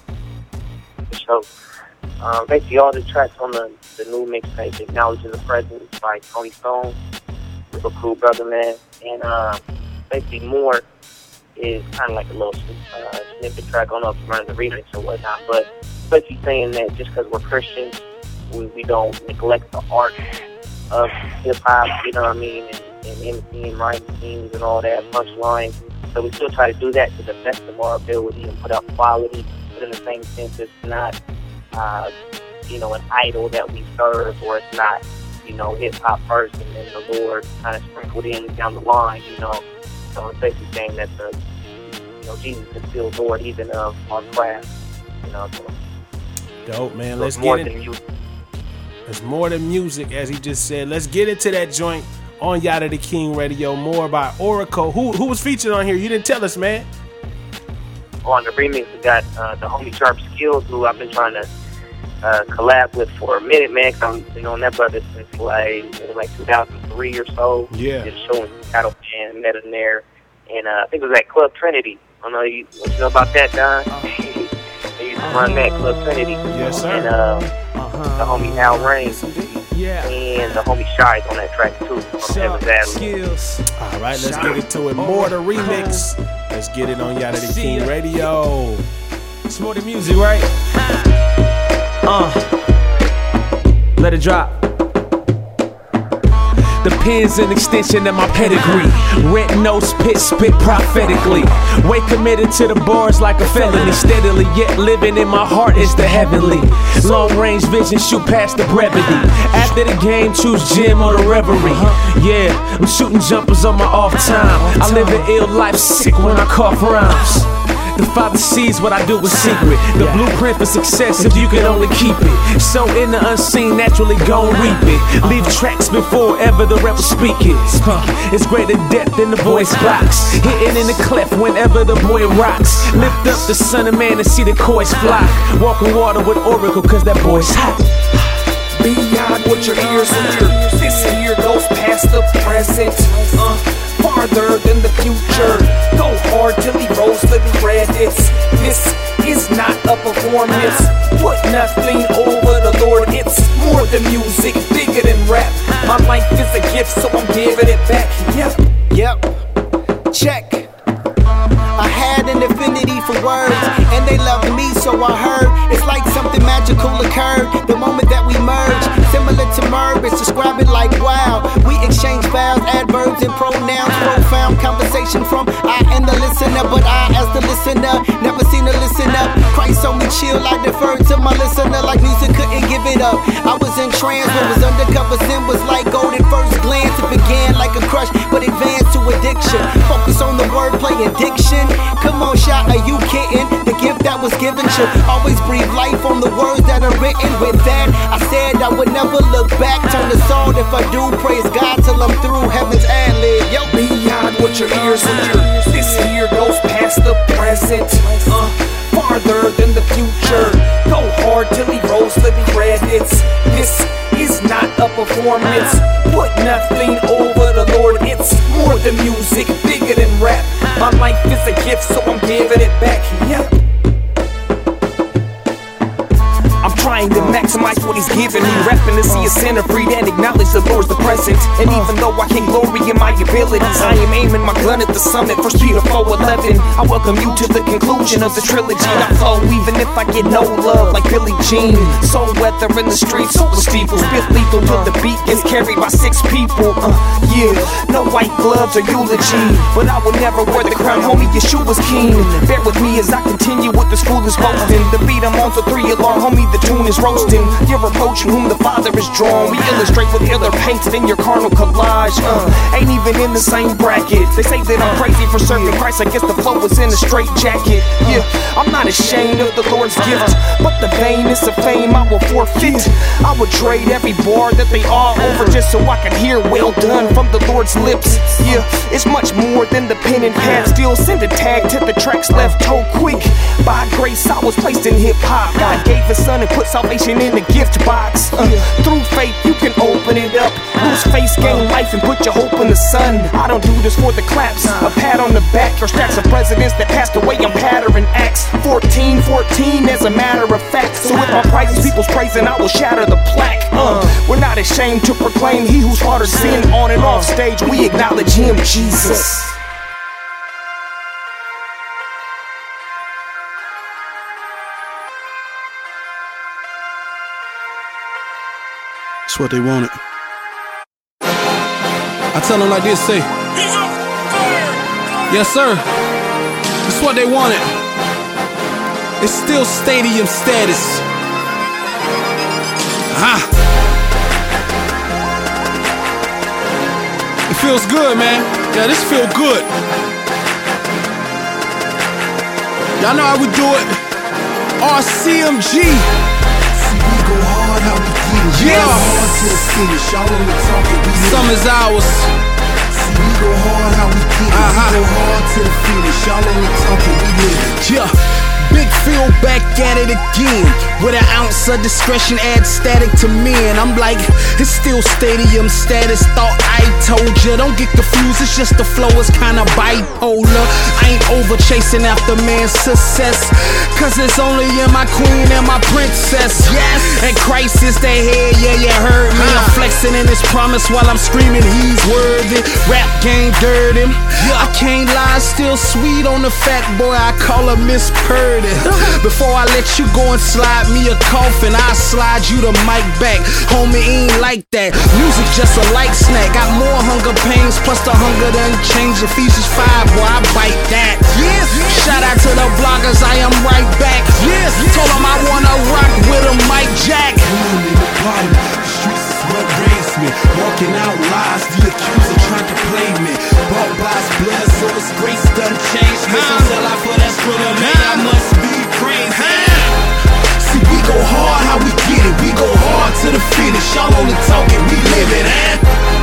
[SPEAKER 6] So, um, basically all the tracks on the, the new mixtape, Acknowledging the Presence by Tony Stone, real cool brother, man. And uh, basically More is kind of like a little uh, snippet track. I don't know if you remember the remix or whatnot, but basically saying that just because we're Christians, we, we don't neglect the art of hip-hop, you know what I mean, and, and MCing, writing themes and all that, punchlines. So we still try to do that to the best of our ability and put out quality, but in the same sense, it's not, uh, you know, an idol that we serve, or it's not, you know, hip-hop person and the Lord kind of sprinkled in down the line, you know. So it's basically saying that the, you know, Jesus is still Lord even of our craft, you know. So
[SPEAKER 1] Dope, man.
[SPEAKER 6] so
[SPEAKER 1] Let's
[SPEAKER 6] it's more
[SPEAKER 1] get
[SPEAKER 6] than
[SPEAKER 1] it.
[SPEAKER 6] you.
[SPEAKER 1] It's more than music, as he just said. Let's get into that joint on Yada the King Radio. More by Oracle. Who who was featured on here? You didn't tell us, man.
[SPEAKER 6] On the remix, we got uh, the homie Sharp Skills, who I've been trying to uh, collab with for a minute, man. Cause I'm been on that brother since like it was like two thousand three or so.
[SPEAKER 1] Yeah.
[SPEAKER 6] Just showing cattle fan, met him there, and uh, I think it was at Club Trinity. I don't know you, what you know about that, Don. They used to run that Club Trinity.
[SPEAKER 1] Yes, sir.
[SPEAKER 6] And uh, the homie Al Rain
[SPEAKER 9] Yeah.
[SPEAKER 6] and the homie Shy's on that track too from Evans Adler.
[SPEAKER 9] Skills.
[SPEAKER 1] All right, let's get into it. More the remix. Let's get it on Yada the King Radio.
[SPEAKER 9] It's more the music, right? Uh. Let it drop. The pen's an extension of my pedigree. Rent no spit, spit prophetically. Way committed to the bars like a felony. Steadily, yet living in my heart is the heavenly. Long range vision, shoot past the brevity. After the game, choose gym or the reverie. Yeah, I'm shooting jumpers on my off time. I live an ill life, sick when I cough rhymes. The Father sees what I do in secret. The blueprint for success if you can only keep it. So in the unseen, naturally gon' reap it. Leave tracks before ever the rapper speak it. Huh. It's greater depth than the voice box. Hitting in the cleft whenever the boy rocks. Lift up the son of man and see the chorus fly. Walking water with Oracle cause that boy's hot.
[SPEAKER 10] Beyond what your ears hear, this here goes past the present, uh, farther than the future. Go hard till he rolls the credits. This is not a performance. Put nothing over the Lord. It's more than music, bigger than rap. My life is a gift, so I'm giving it back. Yep,
[SPEAKER 11] Yep, check. I had an affinity for words, and they loved me, so I heard. It's like something magical occurred the moment that we merged. Similar to Merv, it's describing like wow. We exchange vowels, adverbs, and pronouns. Profound conversation from I and the listener, but I as the listener never seen a listener. Christ on me chill, I deferred to my listener like music couldn't give it up. I was in trance, what was undercover sin was like gold at first glance. It began like a crush, but advanced to addiction. Focus on the wordplay addiction. Come on, shot, are you kidding? The gift that was given should always breathe life on the words that are written. With that, I said I would never look back. Turn the sword if I do. Praise God till I'm through heaven's ad-lib. Yo,
[SPEAKER 10] beyond what your ears hear, this here goes past the present, uh, farther than the future. Go hard till he rolls the credits. This is not a performance. Put nothing over the Lord. It's more than music, bigger than rap. My life is a gift, so I'm giving it back. Yep. I'm trying to maximize what he's He's given me. Rapping to see a sinner freed and acknowledge the Lord's the present. And even though I can't glory in my abilities, I am aiming my gun at the summit. First Peter four eleven. I welcome you to the conclusion of the trilogy. I flow even if I get no love, like Billie Jean. So weather in the streets, super steeple, spit lethal till the beat gets carried by six people. Uh, yeah, no white gloves or eulogy, but I will never wear the crown, homie. Yeshua's king. Bear with me as I continue with the school is boasting. The beat I'm on for three alarm, homie. The tune is roasting. You're approaching whom the Father is drawn. We illustrate with iller painted in your carnal collage. Uh, ain't even in the same bracket. They say that I'm crazy for serving Christ. I guess the flow was in a straight jacket. Yeah, I'm not ashamed of the Lord's gift, but the vainness of fame I will forfeit. I would trade every bar that they are over just so I can hear well done from the Lord's lips. Yeah, it's much more than the pen and pad. Still send a tag to the tracks left toe quick. By grace I was placed in hip hop. God gave his son and put salvation in the gift box. Uh, through faith you can open it up. Lose face, gain life, and put your hope in the sun. I don't do this for the claps, a pat on the back, or stacks of presidents that passed away. I'm pattering acts. fourteen fourteen as a matter of fact. So with my praises, people's praising, I will shatter the plaque. Uh, we're not ashamed to proclaim he who's harder sin on and off stage. We acknowledge him, Jesus.
[SPEAKER 12] That's what they wanted. I tell them like this, say, yes sir, that's what they wanted. It's still stadium status. Ah, it feels good, man. Yeah, this feel good. Y'all know how we do it. R C M G.
[SPEAKER 3] See, we go hard how we get it.
[SPEAKER 12] Yeah.
[SPEAKER 3] Hard to the finish. Y'all only talking, we
[SPEAKER 12] Summer's ours.
[SPEAKER 3] See, we go hard how we get it.
[SPEAKER 12] Uh-huh.
[SPEAKER 3] We go hard to the finish. Y'all only talking, we live it.
[SPEAKER 12] Yeah. Big Phil back at it again. With an ounce of discretion adds static to men. I'm like, it's still stadium status. Thought I told ya. Don't get confused, it's just the flow is kinda bipolar. I ain't over chasing after man's success, cause it's only in my queen and my princess. Yes. And Christ is the head, yeah, you heard me. I'm flexing in his promise while I'm screaming he's worthy. Rap game dirty. I can't lie, still sweet on the fat boy. I call her Miss Purdy. Before I let you go and slide me a coffin, I'll slide you the mic back. Homie, ain't like that. Music just a light snack. Got more hunger pains, plus the hunger done changed. Ephesians five, boy, I bite that. Yes. Shout out to the bloggers, I am right back. Yes. Told them I wanna rock with a Mike Jack.
[SPEAKER 3] Born in the bottom, the streets is what raised me. Walking out lies, the accuser trying to play me. Bought by his blood, so his grace done changed me. So sell out for that thriller, man, I must be crazy. See, we go hard how we get it. We go hard to the finish. Y'all only talking, we live it, eh?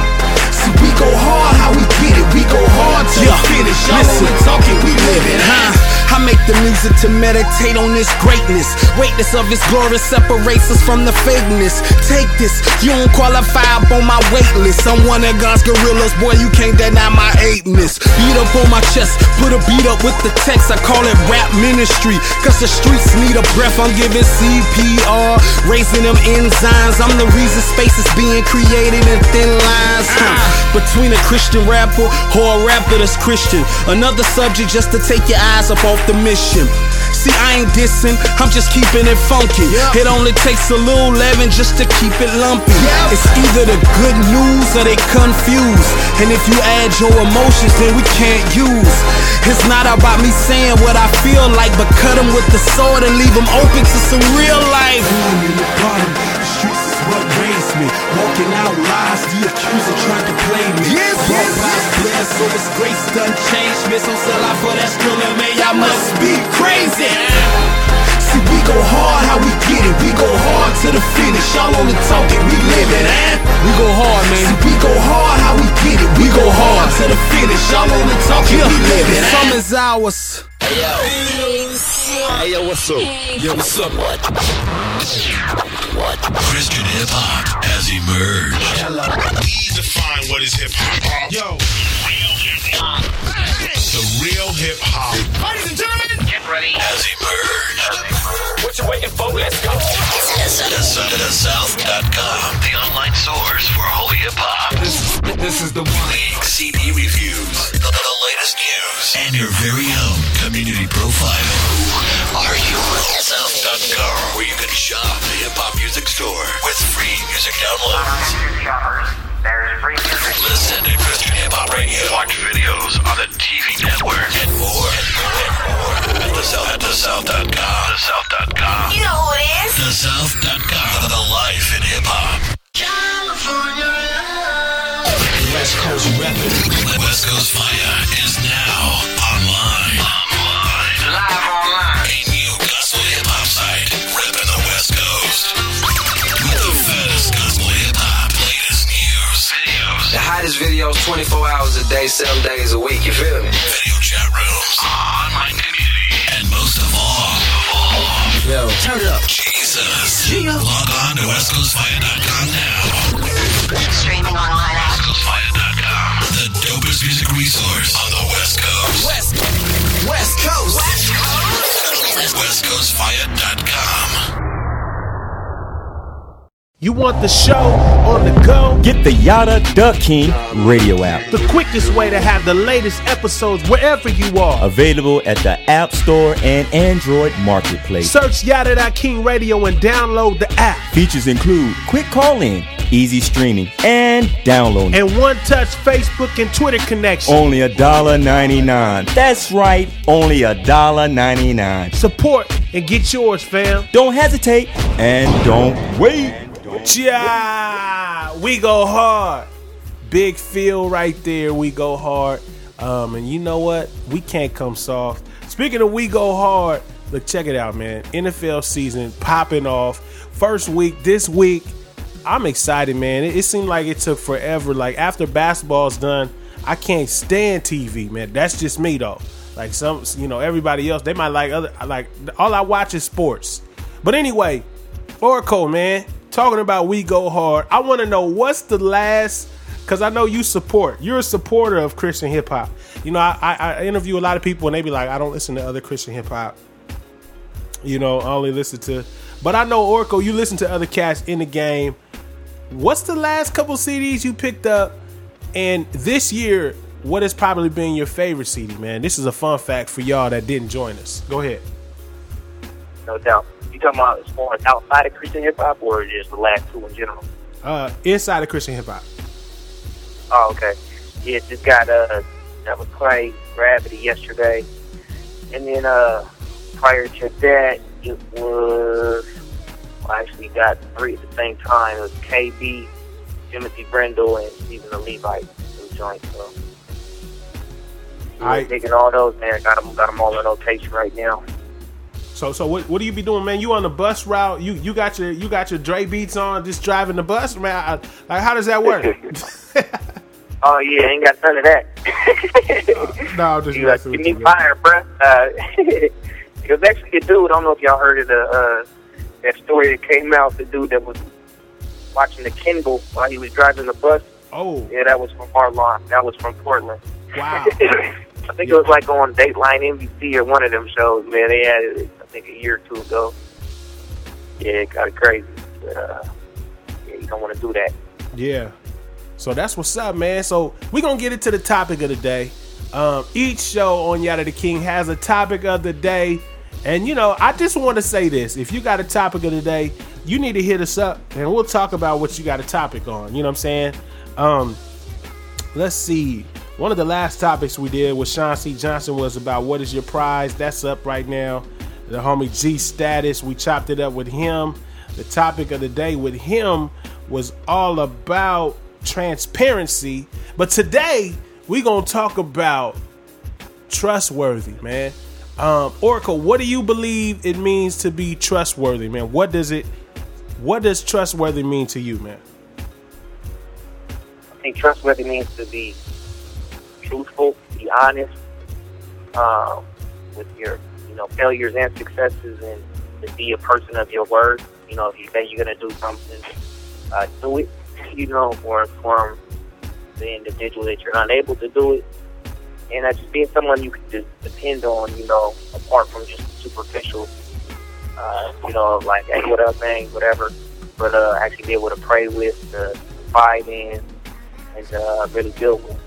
[SPEAKER 3] See, we go hard how we get it. We go hard to
[SPEAKER 12] Yeah.
[SPEAKER 3] the finish. Y'all
[SPEAKER 12] Listen.
[SPEAKER 3] only talking, we live it, eh?
[SPEAKER 12] I make the music to meditate on this greatness. Greatness of his glory separates us from the fakeness. Take this, you don't qualify up on my wait list. I'm one of God's gorillas, boy, you can't deny my apeness. Beat up on my chest, put a beat up with the text. I call it rap ministry, cause the streets need a breath. I'm giving C P R, raising them enzymes. I'm the reason space is being created in thin lines. Huh. Between a Christian rapper or a rapper that's Christian. Another subject just to take your eyes up off the mission. See, I ain't dissing, I'm just keeping it funky. It only takes a little leaven just to keep it lumpy. It's either the good news or they confused. And if you add your emotions, then we can't use. It's not about me saying what I feel like, but cut them with the sword and leave them open to some real life.
[SPEAKER 3] Born in the bottom, the streets is what raised me. Walking out lies, the accuser trying to play me.
[SPEAKER 12] Yes,
[SPEAKER 3] Bought
[SPEAKER 12] yes,
[SPEAKER 3] by his blood, so his grace done changed me. So sell out for that thriller, man, y'all must be crazy. See, we go hard how we get it. We go hard to the finish. Y'all only talking, we live it, eh?
[SPEAKER 12] We go hard, man.
[SPEAKER 3] See, we go hard how we get it. We go hard to the finish. Y'all only talking, we live it, eh?
[SPEAKER 12] Summer's ours.
[SPEAKER 13] Hey yo, what's up? Yo, what's up? What? What? Christian hip hop has emerged.
[SPEAKER 4] Hello. We define what is hip hop. Yo. Real hip hop. The real hip hop. Ladies and gentlemen, get ready.
[SPEAKER 13] Has emerged.
[SPEAKER 10] What you waiting for? Let's go.
[SPEAKER 13] It's The South dot com, the online source for holy hip hop. This, this is the one. Week C D reviews, the, the latest news, and your very own community profile. Who are you? South dot com, where you can shop the hip hop music store with free music downloads. There's free music. Listen to Christian Hip Hop Radio. Watch videos on the T V network and more and more and more at the South at the South dot com. The South dot com. You know who it is? The South dot com. The life in hip hop. California love. West Coast Reppin'. West Coast Fire is now online. Online. Live online. A new gospel hip hop site. Reppin' the West Coast. With the fattest gospel hip hop. Latest news. Videos.
[SPEAKER 14] The hottest videos twenty-four hours a day, seven days a week. You feel me?
[SPEAKER 13] Video chat rooms. Online community. And most of all, of all.
[SPEAKER 14] Yo, turn it up.
[SPEAKER 13] Jesus. Yeah. Log on to West Coast Fire dot com now.
[SPEAKER 15] Streaming online at
[SPEAKER 13] West Coast Fire dot com. The dopest music resource on the West Coast.
[SPEAKER 14] West, West Coast.
[SPEAKER 15] West Coast.
[SPEAKER 13] West Coast Fire dot com.
[SPEAKER 1] You want the show on the go?
[SPEAKER 16] Get the Yada the King radio app.
[SPEAKER 1] The quickest way to have the latest episodes wherever you are.
[SPEAKER 16] Available at the App Store and Android Marketplace.
[SPEAKER 1] Search Yada the King Radio and download the app.
[SPEAKER 16] Features include quick call-in, easy streaming, and downloading.
[SPEAKER 1] And one-touch Facebook and Twitter connection.
[SPEAKER 16] Only one dollar ninety-nine. That's right, only one dollar ninety-nine.
[SPEAKER 1] Support and get yours, fam.
[SPEAKER 16] Don't hesitate and don't wait.
[SPEAKER 1] Yeah, we go hard. Big feel right there. We go hard. Um, and you know what? We can't come soft. Speaking of we go hard, look, check it out, man. N F L season popping off. First week, this week, I'm excited, man. It, it seemed like it took forever. Like after basketball's done, I can't stand T V, man. That's just me though. Like some, you know, everybody else, they might like other, like all I watch is sports. But anyway, Oracle, man. Talking about we go hard. I want to know what's the last, because I know you support. You're a supporter of Christian hip hop. You know, I, I, I interview a lot of people and they be like, I don't listen to other Christian hip hop. You know, I only listen to, but I know Oracle, you listen to other cats in the game. What's the last couple C Ds you picked up? And this year, what has probably been your favorite C D, man? This is a fun fact for y'all that didn't join us. Go ahead.
[SPEAKER 6] No doubt. You talking about as far as outside of Christian hip hop or just the last two in general?
[SPEAKER 1] Uh, inside of Christian hip hop.
[SPEAKER 6] Oh, okay. Yeah, just got uh that was Clay Gravity yesterday, and then uh prior to that it was well, I actually got three at the same time. It was K B, Timothy Brindle, and Stephen the Levite who joined. So I'm taking all those, man. Got them, got them all in rotation right now.
[SPEAKER 1] So so what what do you be doing, man? You on the bus route? You you got your you got your Dre beats on, just driving the bus, man? I, like how does that work?
[SPEAKER 6] Oh yeah, ain't got none of that.
[SPEAKER 1] No, I'm just
[SPEAKER 6] you, uh, give me fire, bruh. Uh, it was actually a dude. I don't know if y'all heard of the uh, that story that came out. The dude that was watching the Kindle while he was driving the bus.
[SPEAKER 1] Oh,
[SPEAKER 6] yeah, that was from Harlem. That was from Portland.
[SPEAKER 1] Wow.
[SPEAKER 6] I think it was like on Dateline N B C or one of them shows, man. They had it, I think, a year or two ago. Yeah, it got crazy. But, uh, yeah, you don't want to do that.
[SPEAKER 1] Yeah. So that's what's up, man. So we're going to get into the topic of the day. Um, each show on Yada the King has a topic of the day. And, you know, I just want to say this. If you got a topic of the day, you need to hit us up, and we'll talk about what you got a topic on. You know what I'm saying? Um, let's see. One of the last topics we did with Sean C. Johnson was about what is your prize. That's up right now. The homie G Status, we chopped it up with him. The topic of the day with him was all about transparency. But today, we're going to talk about trustworthy, man. Um, Oracle, what do you believe it means to be trustworthy, man? What does it, what does trustworthy mean to you, man?
[SPEAKER 6] I think trustworthy means to be truthful, be honest, um, with your, you know, failures and successes, and to be a person of your word. You know, if you say you're going to do something, uh, do it, you know, or inform the individual that you're unable to do it. And uh, just being someone you can just depend on, you know, apart from just superficial uh, you know, like, hey, what up, man, whatever. But uh, actually be able to pray with, uh, confide in, and uh, really build with.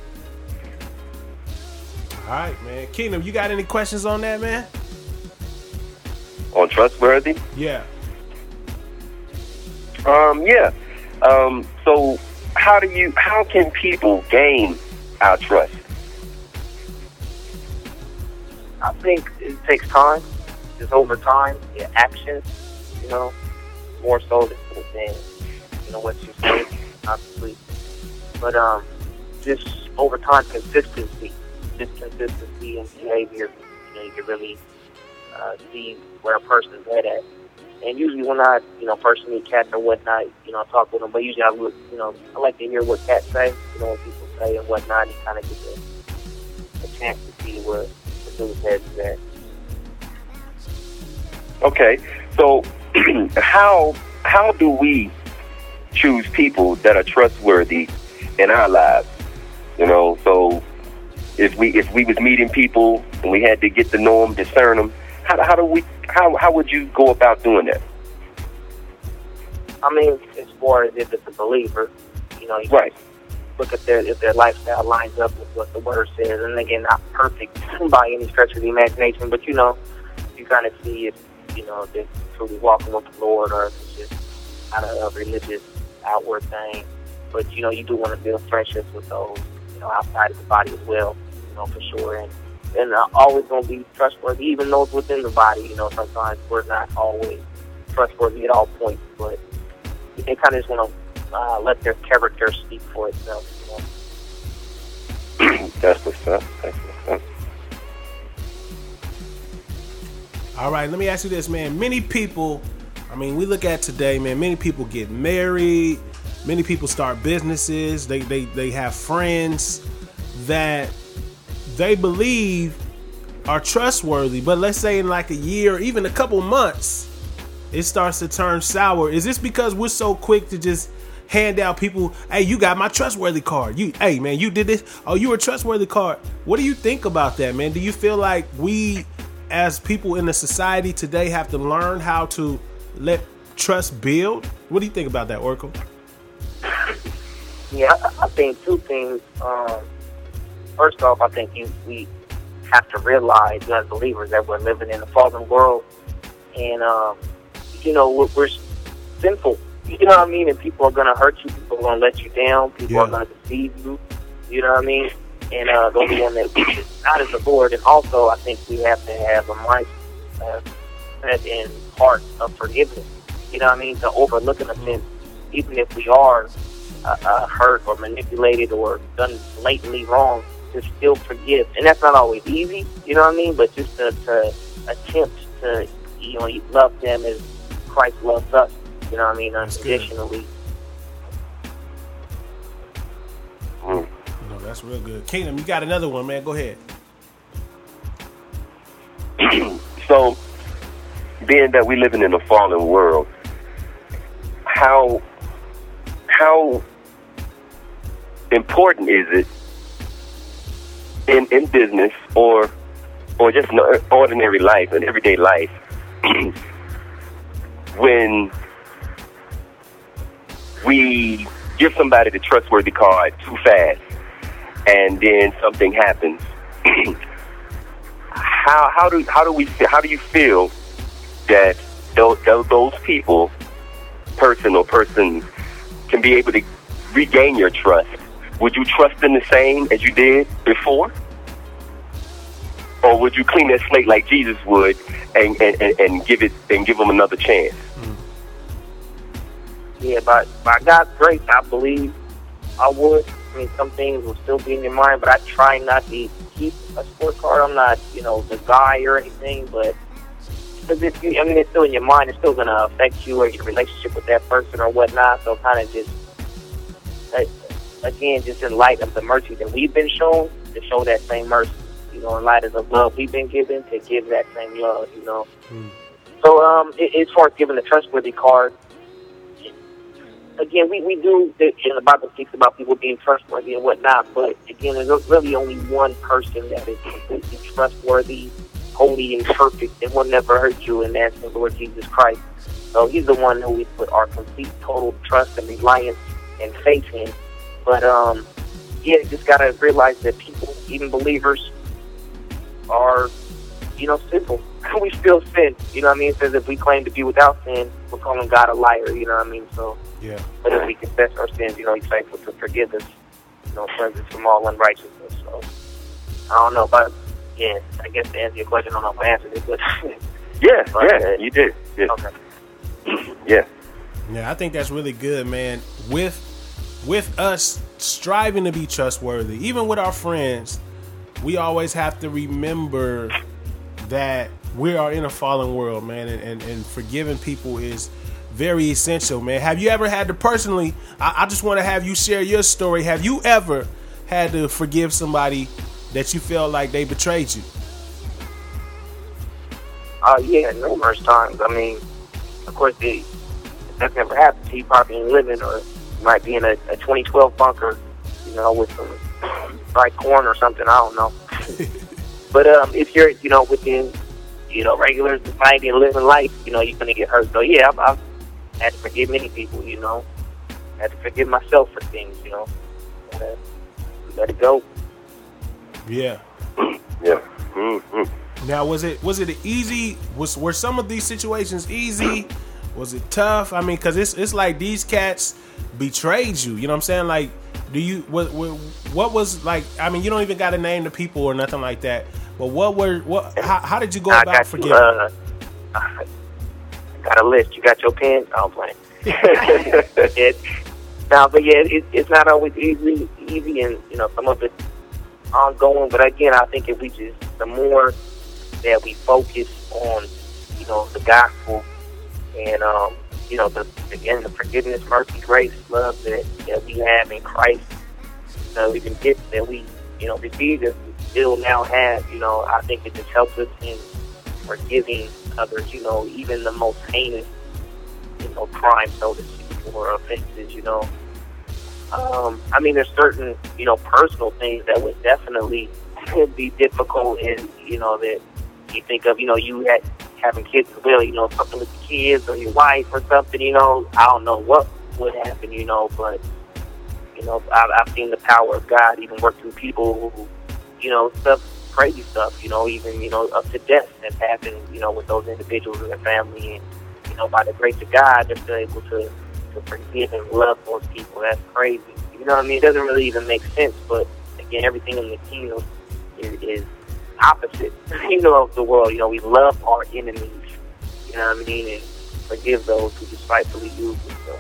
[SPEAKER 1] All right, man. Kingdom, you got any questions on that, man?
[SPEAKER 2] On trustworthy?
[SPEAKER 1] Yeah.
[SPEAKER 2] Um, yeah. Um, so how do you, how can people gain our trust?
[SPEAKER 6] I think it takes time, just over time, your actions, you know, more so than, you know, what you say, obviously. But um, just over time, consistency, just consistency in behavior, you know, you can really uh, see where a person's at at. And usually when I, you know, personally meet cats or whatnot, you know, I talk with them, but usually I would, you know, I like to hear what cats say, you know, what people say and whatnot, and kind of get a, a chance to see where the dude's head is at.
[SPEAKER 2] Okay, so how how do we choose people that are trustworthy in our lives? You know, so if we if we was meeting people and we had to get to know them, discern them, how how do we how how would you go about doing that?
[SPEAKER 6] I mean, as far as if it's a believer, you know, you
[SPEAKER 2] right.
[SPEAKER 6] look at their if their lifestyle lines up with what the word says, and again, not perfect by any stretch of the imagination, but you know, you kind of see if you know if they're truly walking with the Lord, or if it's just kind of a religious outward thing. But you know, you do want to build friendships with those, you know, outside of the body as well, you know, for sure. And and uh, always going to be trustworthy, even those within the body. You know, sometimes we're not always trustworthy at all points, but they kind of just want to uh, let their character speak for itself. You know?
[SPEAKER 2] That's what's up. That's what's up.
[SPEAKER 1] All right, let me ask you this, man. Many people, I mean, we look at today, man, many people get married. Many people start businesses. They, they, they have friends that they believe are trustworthy. But let's say in like a year, even a couple months, it starts to turn sour. Is this because we're so quick to just hand out people, hey, you got my trustworthy card. You, hey, man, you did this. Oh, you were a trustworthy card. What do you think about that, man? Do you feel like we, as people in the society today, have to learn how to let trust build? What do you think about that, Oracle?
[SPEAKER 6] Yeah, I, I think two things. Um, first off, I think you, we have to realize, you know, as believers, that we're living in a fallen world, and um, you know, we're, we're sinful. You know what I mean? And people are going to hurt you. People are going to let you down. People yeah. are going to deceive you. You know what I mean? And uh, those are one that not as the Lord. And also, I think we have to have a mindset and heart of forgiveness. You know what I mean? To overlook an offense, even if we are uh, uh, hurt or manipulated or done blatantly wrong, to still forgive. And that's not always easy. You know what I mean? But just to, to attempt to, you know, love them as Christ loves us. You know what I mean? Unconditionally.
[SPEAKER 1] Mm. No, that's real good. Kingdom, you got another one, man. Go ahead.
[SPEAKER 2] So, being that we living in a fallen world, how how important is it in in business or or just in ordinary life, in everyday life, when we give somebody the trustworthy card too fast, and then something happens? how how do how do we how do you feel that those, those people, person or persons, can be able to regain your trust? Would you trust them the same as you did before, or would you clean that slate like Jesus would and and, and, and give it and give them another chance?
[SPEAKER 6] Yeah, by, by God's grace, I believe I would. I mean, some things will still be in your mind, but I try not to keep a scorecard. I'm not, you know, the guy or anything, but because if you, I mean, it's still in your mind. It's still going to affect you or your relationship with that person or whatnot. So kind of just, again, just in light of the mercy that we've been shown, to show that same mercy. You know, in light of the love we've been given, to give that same love, you know. Mm. So um, it, as far as giving the trustworthy card, again, we, we do, and the Bible speaks about people being trustworthy and whatnot, but again, there's really only one person that is completely trustworthy holy and perfect and will never hurt you, and that's the Lord Jesus Christ. So he's the one who we put our complete, total trust and reliance and faith in. But, um, yeah, you just got to realize that people, even believers, are, you know, sinful. We still sin. You know what I mean? It says if we claim to be without sin, we're calling God a liar. You know what I mean? So,
[SPEAKER 1] yeah.
[SPEAKER 6] But if we confess our sins, you know, he's faithful to forgive us, you know, cleanse us from all unrighteousness. So, I don't know, but, yeah, I guess to answer your question, I don't know if I answered it, but...
[SPEAKER 2] yeah,
[SPEAKER 6] but,
[SPEAKER 2] yeah,
[SPEAKER 6] uh,
[SPEAKER 2] you did. Yeah.
[SPEAKER 6] Okay.
[SPEAKER 2] Yeah.
[SPEAKER 1] Yeah, I think that's really good, man. With with us striving to be trustworthy, even with our friends, we always have to remember that we are in a fallen world, man, and, and, and forgiving people is very essential, man. Have you ever had to personally, I, I just want to have you share your story. Have you ever had to forgive somebody that you felt like they betrayed you?
[SPEAKER 6] Uh, yeah, numerous times. I mean, of course, the, if that's never happened to you, probably ain't living, or you might be in a, a twenty twelve bunker, you know, with some fried corn or something. I don't know. But um, if you're, you know, within, you know, regular society and living life, you know, you're going to get hurt. So, yeah, I've, I've had to forgive many people, you know. I had to forgive myself for things, you know. Uh, let it go.
[SPEAKER 1] Yeah.
[SPEAKER 2] Yeah. Mm-hmm.
[SPEAKER 1] Now, was it was it easy? Was were some of these situations easy? Was it tough? I mean, because it's it's like these cats betrayed you. You know what I'm saying? Like, do you what what, what was like? I mean, you don't even got to name the people or nothing like that. But what were what? How, how did you go
[SPEAKER 6] I
[SPEAKER 1] about
[SPEAKER 6] got
[SPEAKER 1] forgiving?
[SPEAKER 6] You, uh, I got a list. You got your pen? I'm playing. it, no, but yeah, it, it's not always easy, easy, and you know, some of it's ongoing. But again, I think if we just the more that we focus on, you know, the gospel and, um, you know, the again, the forgiveness, mercy, grace, love that, that we have in Christ, you know, even gifts that we, you know, receive that we still now have, you know, I think it just helps us in forgiving others, you know, even the most heinous, you know, crime, so to speak, or offenses, you know. Um, I mean, there's certain, you know, personal things that would definitely be difficult, and, you know, that you think of, you know, you had having kids as well, you know, something with the kids or your wife or something, you know, I don't know what would happen, you know, but, you know, I've, I've seen the power of God even work through people who, you know, stuff, crazy stuff, you know, even, you know, up to death that's happened, you know, with those individuals in their family, and, you know, by the grace of God, they're still able to, to forgive and love those people. That's crazy. You know what I mean? It doesn't really even make sense, but, again, everything in the kingdom is, is opposite, you know, of the world. You know, we love our enemies, you know what I mean, and forgive those who despitefully use us. So.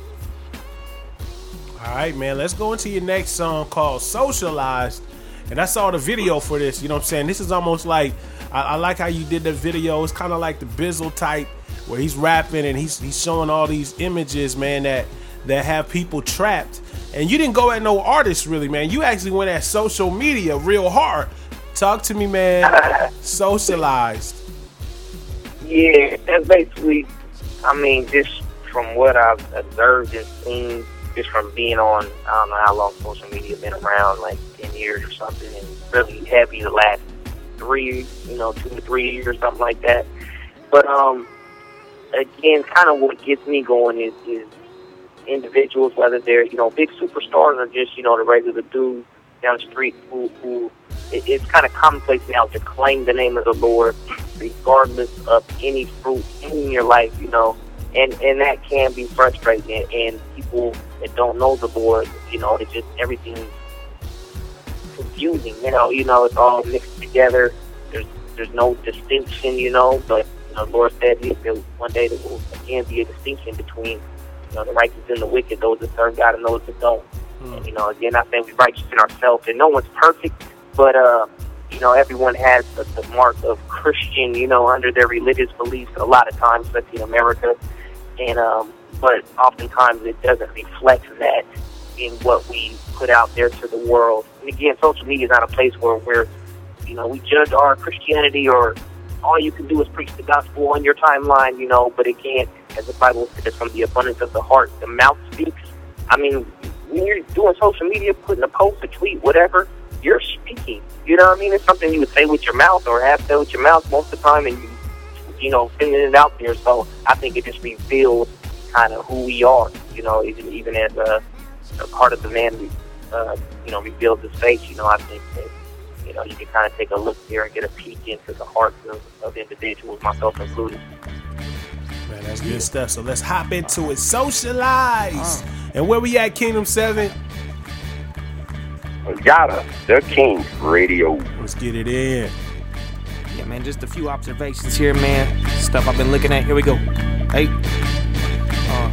[SPEAKER 1] All right, man, let's go into your next song called Socialized. And I saw the video for this, you know what I'm saying? This is almost like, I, I like how you did the video. It's kind of like the Bizzle type, where he's rapping and he's he's showing all these images, man, that, that have people trapped. And you didn't go at no artist, really, man. You actually went at social media real hard. Talk to me, man. Socialized.
[SPEAKER 6] Yeah, that's basically, I mean, just from what I've observed and seen, just from being on, I don't know how long social media been around, like ten years or something, and really heavy the last three, you know, two to three years or something like that. But, um, again, kind of what gets me going is, is individuals, whether they're, you know, big superstars or just, you know, the regular dudes down the street who, who it, it's kind of commonplace now to claim the name of the Lord regardless of any fruit in your life, you know, and, and that can be frustrating. And, and people that don't know the Lord, you know, it just, everything's confusing, you know, you know, it's all mixed together. There's, there's no distinction, you know, but, you know, the Lord said that one day there will again be a distinction between, you know, the righteous and the wicked, those that serve God and those that don't. Mm. And, you know, again, not saying we're righteous in ourselves, and no one's perfect, but, uh, you know, everyone has the, the mark of Christian, you know, under their religious beliefs a lot of times, especially in America. And, um, but oftentimes it doesn't reflect that in what we put out there to the world. And again, social media is not a place where we're, you know, we judge our Christianity, or all you can do is preach the gospel on your timeline, you know, but again, as the Bible says, from the abundance of the heart, the mouth speaks. I mean, when you're doing social media, putting a post, a tweet, whatever, you're speaking. You know what I mean? It's something you would say with your mouth or have said with your mouth most of the time, and you, you know, sending it out there. So I think it just reveals kind of who we are. You know, even even as a, a part of the man, uh, you know, reveals his face. You know, I think that, you know, you can kind of take a look there and get a peek into the hearts of, of individuals, myself included.
[SPEAKER 1] Man, that's good stuff. So let's hop into it. Socialize. And where we at, Kingdom seven?
[SPEAKER 2] Yada, the King Radio.
[SPEAKER 1] Let's get it in.
[SPEAKER 10] Yeah, man, just a few observations here, man. Stuff I've been looking at. Here we go. Hey. Uh.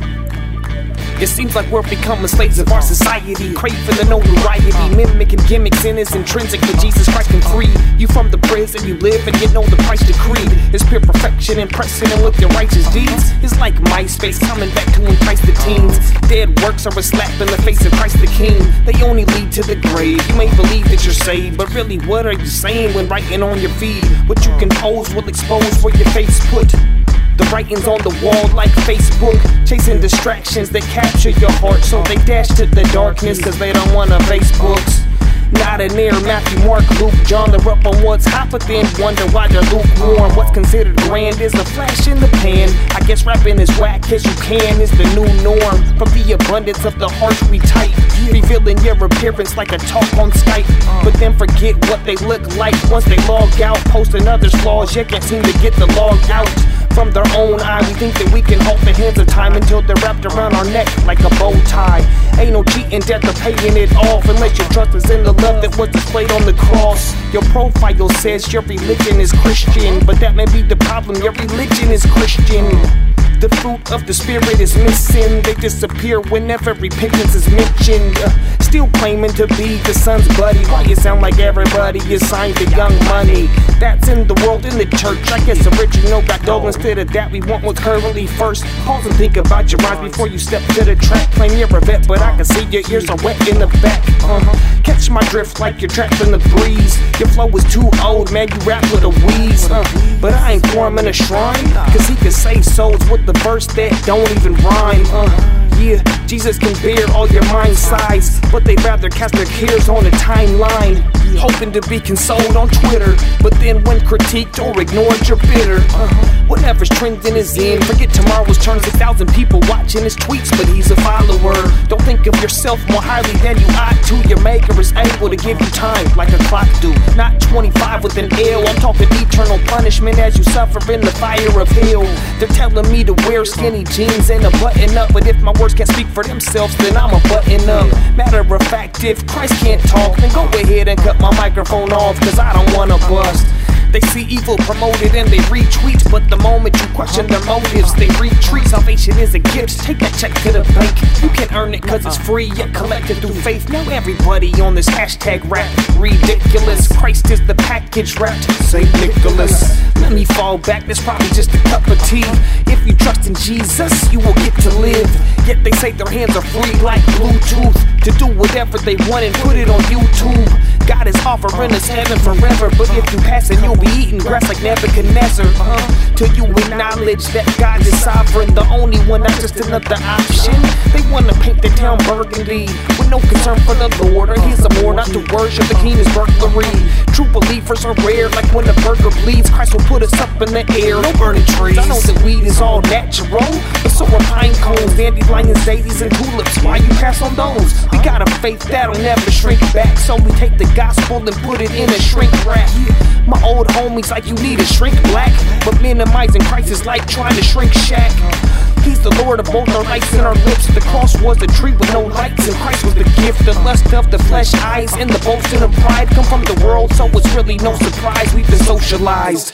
[SPEAKER 10] It seems like we're becoming slaves of our society, craving the notoriety, mimicking gimmicks and it's intrinsic, but Jesus Christ can free you from the prison you live, and you know the price decreed is pure perfection, impressing them with your righteous deeds. It's like MySpace coming back to entice the teens. Dead works are a slap in the face of Christ the King. They only lead to the grave. You may believe that you're saved, but really what are you saying when writing on your feed? What you compose will expose where your face put. The writing's on the wall like Facebook, chasing distractions that capture your heart, so they dash to the darkness cause they don't wanna face books. Not an air, Matthew, Mark, Luke, John, they're up on what's hot, but then wonder why they're lukewarm. What's considered grand is a flash in the pan. I guess rapping as whack as you can is the new norm. From the abundance of the hearts we type, revealing your appearance like a talk on Skype, but then forget what they look like once they log out. Posting others' flaws, yet can't seem to get the log out. From their own eye, we think that we can hold the hands of time until they're wrapped around our neck like a bow tie. Ain't no cheating, death or paying it off unless your trust is in the love that was displayed on the cross. Your profile says your religion is Christian, but that may be the problem, your religion is Christian. The fruit of the spirit is missing. They disappear whenever repentance is mentioned. Uh, still claiming to be the son's buddy. Why you sound like everybody is signed to Young Money? That's in the world, in the church. I guess original got dull. Instead of that, we want what's currently first. Pause and think about your rhymes before you step to the track. Claim you're a vet, but I can see your ears are wet in the back. Uh-huh. Catch my drift like you're trapped in the breeze. Your flow is too old, man, you rap with a wheeze. Uh, but I ain't forming a shrine, cause he can save souls with the verse that don't even rhyme. Uh, yeah, Jesus can bear all your mind size, but they'd rather cast their cares on a timeline, hoping to be consoled on Twitter, but then when critiqued or ignored, you're bitter. Uh, whatever's trending is in. Forget tomorrow's turn. Six thousand people watching his tweets, but he's a follower. Don't think of yourself more highly than you ought to. Your maker is able to give you time like a clock do. Not twenty-five with an L. I'm talking eternal punishment as you suffer in the fire of hell. They're telling me to wear skinny jeans and a button up, but if my words can't speak for themselves, then I'm a button up. Matter of fact, if Christ can't talk, then go ahead and cut my microphone off, cause I don't wanna bust. They see evil promoted and they retweet, but the moment you question their motives, they retreat. Salvation is a gift, take that check to the bank. You can earn it cause it's free, yet collected through faith. Now everybody on this hashtag rap ridiculous. Christ is the package wrapped, Saint Nicholas. Let me fall back, that's probably just a cup of tea. If you trust in Jesus, you will get to live. Yet they say their hands are free like Bluetooth, to do whatever they want and put it on YouTube. God is offering us heaven forever, but if you pass it, you'll be eating grass like Nebuchadnezzar. Uh, till you acknowledge that God is sovereign, the only one, not just another option. They wanna paint the town burgundy with no concern for the Lord or his amor. Not to worship the king is burglary. True believers are rare, like when the burger bleeds. Christ will put us up in the air, no burning trees. I know that weed is all natural, but so are pine cones, dandelions, daisies, and tulips. Why you pass on those? We got a faith that'll never shrink back, so we take the gospel and put it in a shrink wrap. My old homies like you need a shrink black, but minimizing Christ is like trying to shrink Shaq. He's the Lord of both our lights and our lips. The cross was the tree with no lights, and Christ was the gift. The lust of the flesh, eyes, and the boasting of pride come from the world, so it's really no surprise we've been socialized.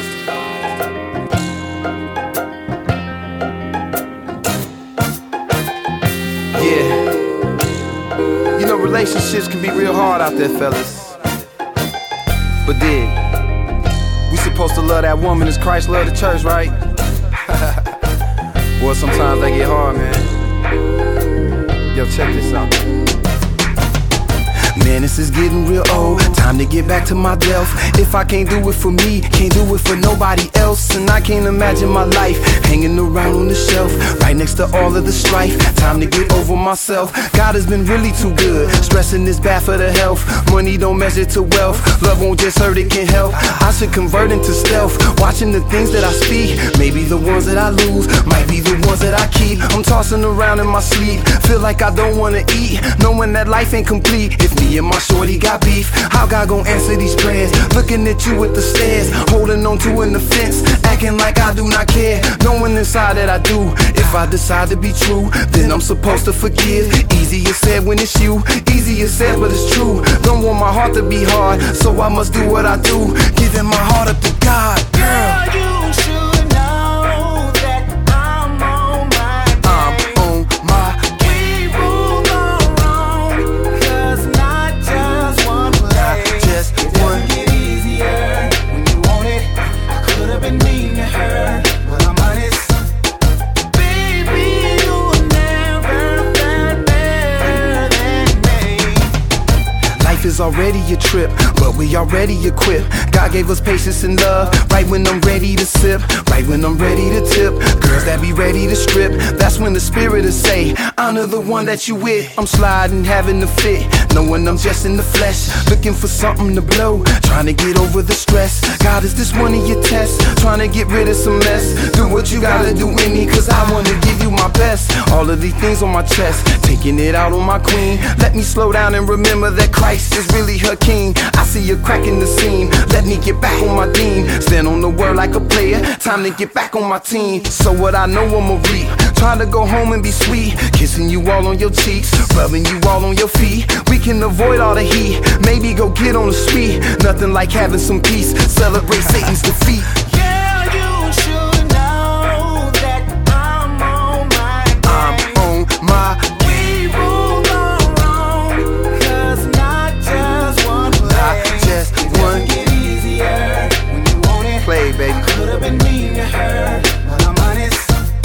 [SPEAKER 17] Yeah. You know, relationships can be real hard out there, fellas. But then, we supposed to love that woman as Christ loved the church, right? Boy, sometimes they get hard, man. Yo, check this out. Man, this is getting real old. Time to get back to my delf. If I can't do it for me, can't do it for nobody else. And I can't imagine my life hanging around on the shelf, right next to all of the strife. Time to get over myself. God has been really too good. Stressing is bad for the health. Money don't measure to wealth. Love won't just hurt, it can help. I should convert into stealth. Watching the things that I speak. Maybe the ones that I lose might be the ones that I keep. I'm tossing around in my sleep. Feel like I don't wanna eat, knowing that life ain't complete if me and my shorty got beef. How God gon' answer these prayers? Looking at you with the stairs, holding on to an offense, acting like I do not care, knowing inside that I do. If I decide to be true, then I'm supposed to forgive. Easier said when it's you, easier said but it's true. Don't want my heart to be hard, so I must do what I do, giving my heart up to God. Girl,
[SPEAKER 3] you should know that I'm on my
[SPEAKER 17] I'm on my
[SPEAKER 3] We will go wrong, cause not just one play.
[SPEAKER 17] Just
[SPEAKER 3] it doesn't get easier when you want it. I could have been mean to her, but I'm honest. Baby, you will never find better than me.
[SPEAKER 17] Life is already a trip, but we already equipped. God gave us patience and love, right when I'm ready to sip, right when I'm ready to tip. Girls that be ready to strip, that's when the spirit is say, honor the one that you with. I'm sliding, having a fit, knowing I'm just in the flesh, looking for something to blow, trying to get over the stress. God, is this one of your tests? Trying to get rid of some mess. Do what you gotta do in me, cause I wanna give you my best. All of these things on my chest, taking it out on my queen. Let me slow down and remember that Christ is really her king. I see a crack in the seam, let me get back on my team. Stand on the word like a player, time to get back on my team. So what I know I'ma reap, trying to go home and be sweet, kissing you all on your cheeks, rubbing you all on your feet. We can avoid all the heat, maybe go get on the street. Nothing like having some peace, celebrate Satan's defeat.
[SPEAKER 3] Yeah, you should know that I'm on my
[SPEAKER 17] I'm on my
[SPEAKER 3] We will go wrong, cause not just one play.
[SPEAKER 17] Not just
[SPEAKER 3] it
[SPEAKER 17] one
[SPEAKER 3] doesn't get easier when you want it.
[SPEAKER 17] play, baby.
[SPEAKER 3] I could have been mean to her, but I'm honest.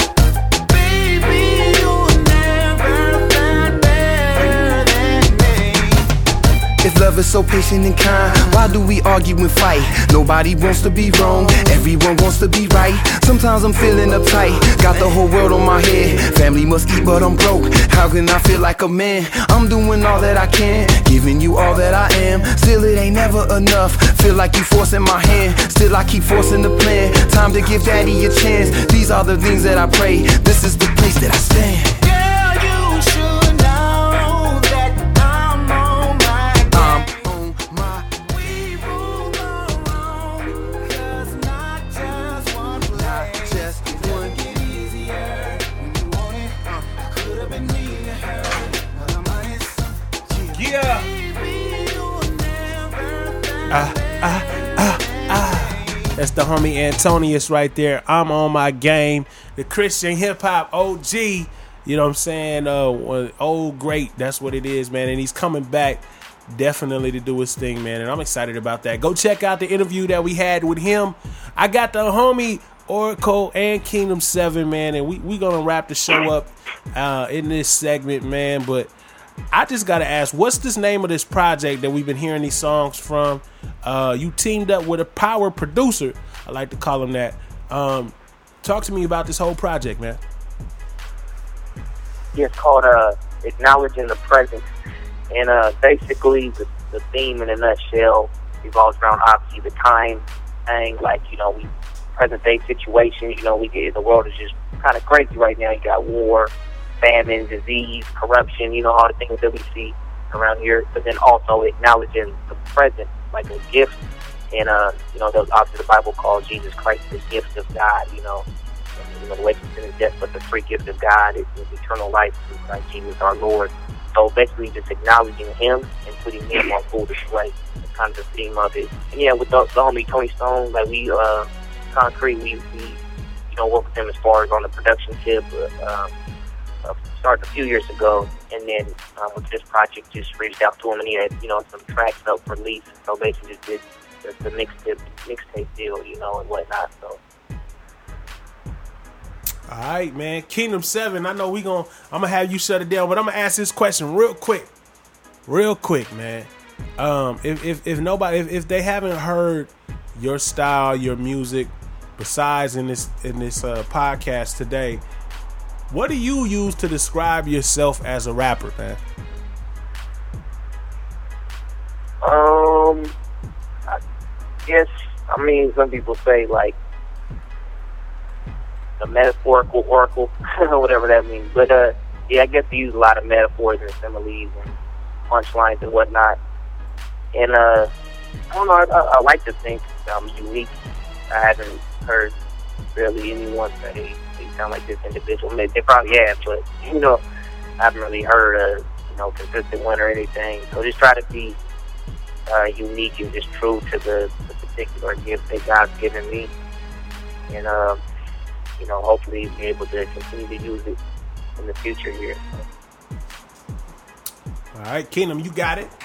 [SPEAKER 3] Baby, you'll never find better than me.
[SPEAKER 17] If love is so patient and kind, why do we argue and fight? Nobody wants to be wrong, everyone wants to be right. Sometimes I'm feeling uptight, got the whole world on my head. Family must eat but I'm broke, how can I feel like a man? I'm doing all that I can, giving you all that I am. Still it ain't never enough, feel like you forcing my hand. Still I keep forcing the plan, time to give daddy a chance. These are the things that I pray, this is the place that I stand.
[SPEAKER 3] Girl, you should know that I'm on my
[SPEAKER 17] I'm on my
[SPEAKER 3] We will go wrong, cause not just one play.
[SPEAKER 17] just
[SPEAKER 3] It doesn't get easier when you want it. I could have been mean to her, but I'm honest.
[SPEAKER 1] Yeah.
[SPEAKER 3] Baby, you'll never find
[SPEAKER 1] Ah, ah, ah, ah. That's the homie Antonius right there. I'm on my game. The Christian hip hop O G. You know what I'm saying? Uh, one- old great. That's what it is, man. And he's coming back definitely to do his thing, man. And I'm excited about that. Go check out the interview that we had with him. I got the homie Oracle and Kingdom seven, man. And we we gonna wrap the show up uh, in this segment, man. But I just gotta ask, what's this name of this project that we've been hearing these songs from? Uh, you teamed up with a power producer, I like to call him that. Um, talk to me about this whole project, man.
[SPEAKER 6] Yeah, it's called uh, Acknowledging the Present. And uh, basically, the, the theme in a nutshell revolves around obviously the time thing. Like, you know, we present day situations. You know, we get the world is just kind of crazy right now. You got war, famine, disease, corruption. You know, all the things that we see around here. But then also acknowledging the present, like a gift. And uh, you know, those obviously the Bible calls Jesus Christ the gift of God. You know. You know, the wages of sin is death, but the free gift of God is, is eternal life through Christ Jesus our Lord. So basically just acknowledging him and putting him on full display. That's kind of the theme of it. And yeah, with the, the homie Tony Stone, like we, uh, Concrete, we, we, you know, work with him as far as on the production tip. Uh, uh, started a few years ago, and then uh, with this project, just reached out to him, and he had, you know, some tracks up for release. So basically just did the, the mixtape, mixtape deal, you know, and whatnot. So.
[SPEAKER 1] All right, man. Kingdom seven, I know we gonna, I'm going to have you shut it down, but I'm going to ask this question real quick. Real quick, man. Um, if, if if nobody if, if they haven't heard your style, your music, besides in this in this uh, podcast today, what do you use to describe yourself as a rapper, man?
[SPEAKER 6] Um, I guess I mean some people say like a metaphorical oracle, whatever that means. But uh, yeah, I guess I use a lot of metaphors and similes and punchlines and whatnot. And uh, I don't know. I, I, I like to think I'm unique. I haven't heard really anyone say they sound like this individual. I mean, they probably have, but you know, I haven't really heard a you know consistent one or anything. So just try to be uh, unique and just true to the, the particular gift that God's given me, and uh, you know, hopefully be able to continue to use it in the future here.
[SPEAKER 1] All right, Kingdom, you got it.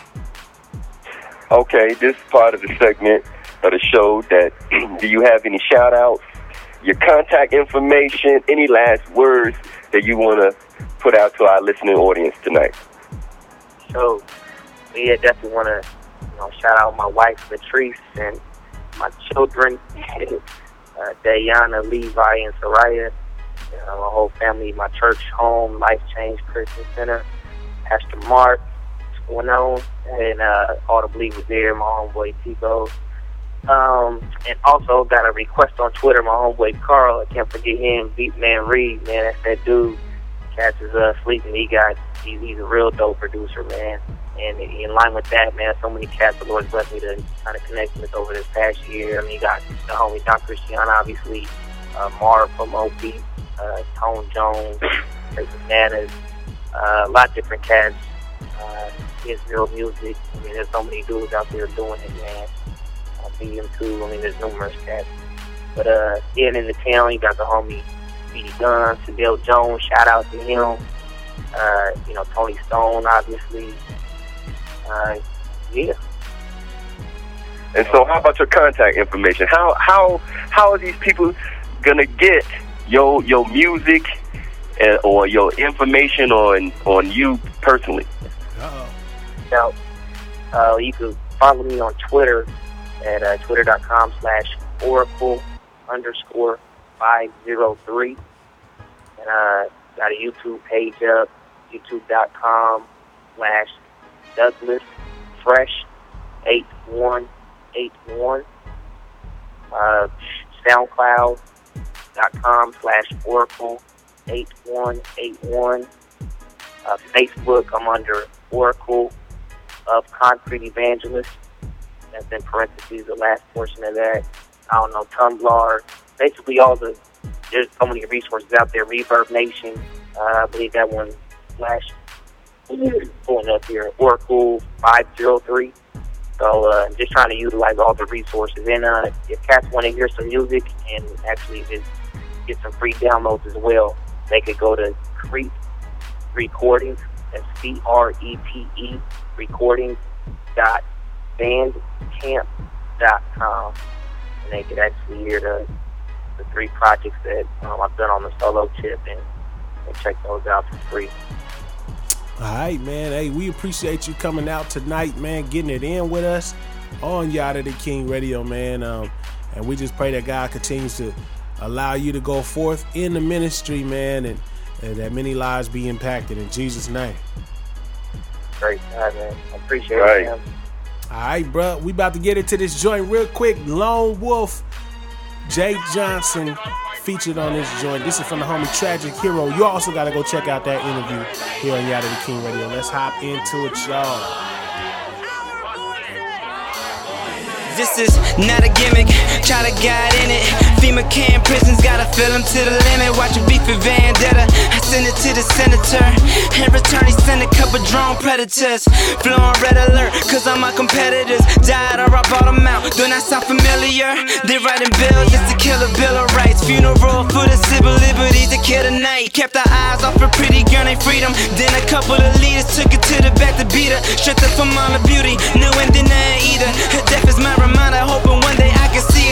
[SPEAKER 2] Okay, this is part of the segment of the show that do you have any shout outs, your contact information, any last words that you want to put out to our listening audience tonight?
[SPEAKER 6] So, yeah, definitely want to you know, shout out my wife, Latrice, and my children, uh, Dayana, Levi, and Soraya, you know, my whole family, my church home, Life Change Christian Center, Pastor Mark, what's going on, and uh, all the believers there, my homeboy Tico. Um, and also got a request on Twitter, my homeboy Carl, I can't forget him, Beatman Reed, man, that's that dude. Cats is uh, sleeping, he got, he, he's a real dope producer, man. And in line with that, man, so many cats the Lord's blessed me to kind of connect with over this past year. I mean, you got the homie Don Christian, obviously, uh, Marv from O P, uh, Tone Jones, Bananas, uh, a lot of different cats. Uh, Israel Music. I mean, there's so many dudes out there doing it, man. Uh, B M two, I mean, there's numerous cats. But, uh, yeah, and in the town, you got the homie B D Gunn, Sadell Jones, shout out to him. Uh, you know, Tony Stone, obviously. Uh, yeah.
[SPEAKER 2] And so, how about your contact information? How how how are these people gonna get your your music and, or your information on on you personally?
[SPEAKER 1] Uh-oh.
[SPEAKER 6] Now, uh, you can follow me on Twitter at uh, twitter.com slash oracle underscore five zero three. And uh, got a YouTube page up, youtube.com slash Douglas Fresh eight one eight one. Uh, SoundCloud.com slash Oracle eight one eight one. Uh, Facebook, I'm under Oracle of Concrete Evangelist. That's in parentheses, the last portion of that. I don't know, Tumblr. Basically, all the, there's so many resources out there. Reverb Nation, uh, I believe that one flashed. Pulling up here, Oracle five zero three. So, uh, just trying to utilize all the resources. And uh, if cats want to hear some music and actually just get some free downloads as well, they could go to Crete Recordings, that's C R E T E, recordings dot bandcamp dot com. And they could actually hear the, the three projects that um, I've done on the solo tip and, and check those out for free.
[SPEAKER 1] All right, man. Hey, we appreciate you coming out tonight, man, getting it in with us on Yada the King Radio, man. Um, and we just pray that God continues to allow you to go forth in the ministry, man, and, and that many lives be impacted in Jesus' name.
[SPEAKER 6] Great, God, man. I appreciate
[SPEAKER 2] right.
[SPEAKER 6] it, man.
[SPEAKER 1] All right, bro. We about to get into this joint real quick. Lone Wolf, Jay Johnson featured on this joint. This is from the homie Tragic Hero. You also got to go check out that interview here on Yada the King Radio. Let's hop into it, y'all.
[SPEAKER 18] This is not a gimmick, try to guide in it. FEMA can prisons, gotta fill them to the limit. Watch a beef for vendetta, I send it to the senator. In return he send a couple drone predators. Flew on red alert, cause all my competitors died or I bought them out. Do not sound familiar? They writing bills just to kill a bill of rights. Funeral for the civil liberties to kill tonight. Kept our eyes off a pretty girl named Freedom. Then a couple of leaders took it to the back to beat her. Stripped her from all the beauty, new and denied either. Her death is my reminder, hoping one day I can see her. Detach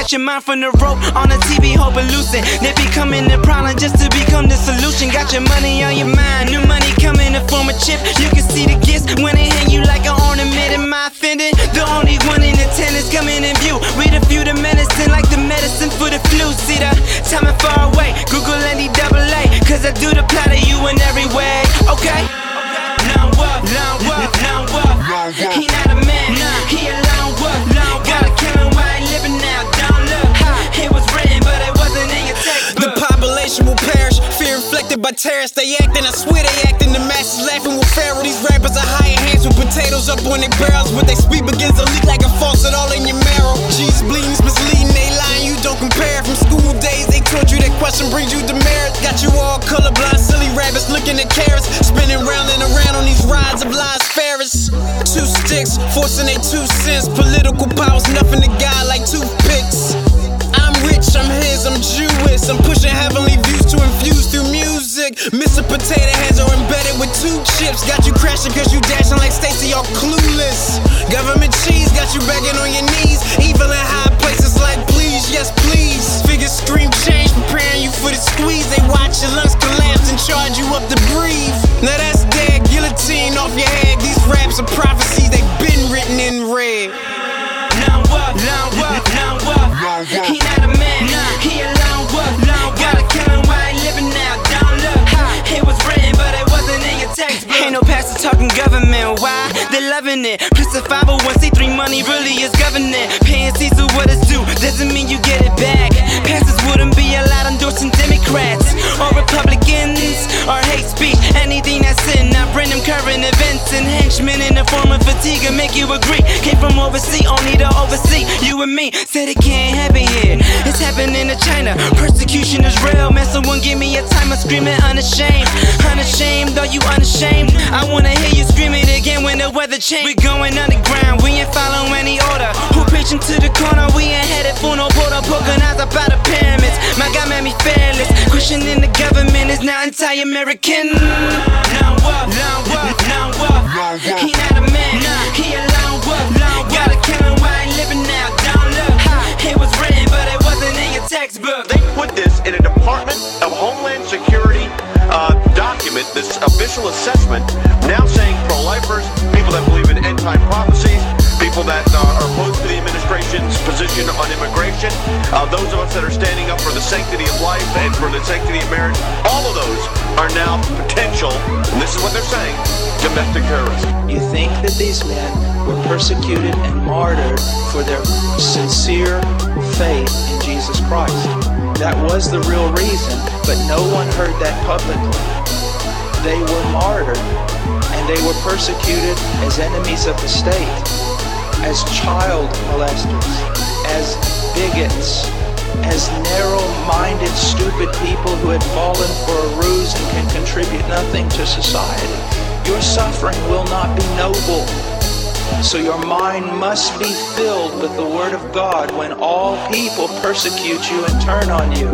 [SPEAKER 18] Switch your mind from the rope on the T V, hope loosen. They becoming the problem just to become the solution. Got your money on your mind, new money coming in the form of chip. You can see the gifts when they hang you like an ornament. Am I offended? The only one in attendance coming in view. With a few the medicine like the medicine for the flu. See the time and far away. Google N D double A, cause I do the plot of you in every way. Okay? Long walk, long walk, long walk. He not a man, he a long walk. Gotta kill him while he living now. Don't look, it was written, but it wasn't in your textbook.
[SPEAKER 19] The population will perish, fear inflicted by terrorists. They acting, I swear they acting. The masses laughing with Pharaoh. These rappers are higher hands with potatoes up on their barrels. What they speak begins to leak like a faucet all in your marrow. Jesus bleeding, misleading, they lying, you don't compare. From school days, they taught you that question brings you demerit. Got you all colorblind, silly rabbits looking at carrots. Spinning round and around on these rides of lies, Ferris. Two sticks, forcing they two cents. Political power's nothing to God like toothpicks. I'm rich, I'm his, I'm Jewish. I'm pushing heavenly views to infuse through music. Mister Potato Heads are embedded with two chips. Got you crashing cause you dashing like Stacy, all clueless. Government cheese got you begging on your knees. Evil in high places like please, yes please. Figures scream change, preparing you for the squeeze. They watch your lungs collapse and charge you up to breathe. Now that's dead, guillotine off your head. These raps are prophecies, they've been written in red.
[SPEAKER 18] Long walk, long walk, long walk. He not a man, he a long walk. Gotta kill him while he living now. Don't look, it was written, but it wasn't in your textbook. Ain't no pastor talking government, why? They loving it. Plus the five oh one c three money really is governing. Paying Caesar what it's due, doesn't mean you get it back. Pastors wouldn't be allowed endorsing Democrats or Republicans or hate speech, anything that's sin. I bring them current events and henchmen in the form of fatigue and make you agree. Came from overseas, only to oversee. You and me said it can't happen here. It's happening to China. Persecution is real, man. Someone give me a time of screaming unashamed. Unashamed, are you unashamed? I wanna hear you scream it again when the weather change. We going underground, we ain't following any order. Who preaching to the corner? We ain't headed for no border. Poking eyes about the pyramids. My God made me fearless. Questioning the government is now anti-American. Long walk, long walk, long walk. He not a man, he a long walk. Gotta kill him while he living now. Don't look, it was written, but it wasn't in your textbook.
[SPEAKER 20] They put this in a Department of Homeland Security uh, document, this official assessment, now saying pro-lifers, people that believe in end-time prophecies, people that uh, are opposed to the administration's position on immigration, uh, those of us that are standing up for the sanctity of life and for the sanctity of marriage, all of those are now potential, and this is what they're saying, domestic terrorists.
[SPEAKER 21] You think that these men were persecuted and martyred for their sincere faith in Jesus Christ. That was the real reason, but no one heard that publicly. They were martyred and they were persecuted as enemies of the state, as child molesters, as bigots, as narrow-minded, stupid people who had fallen for a ruse and can contribute nothing to society. Your suffering will not be noble. So your mind must be filled with the Word of God when all people persecute you and turn on you.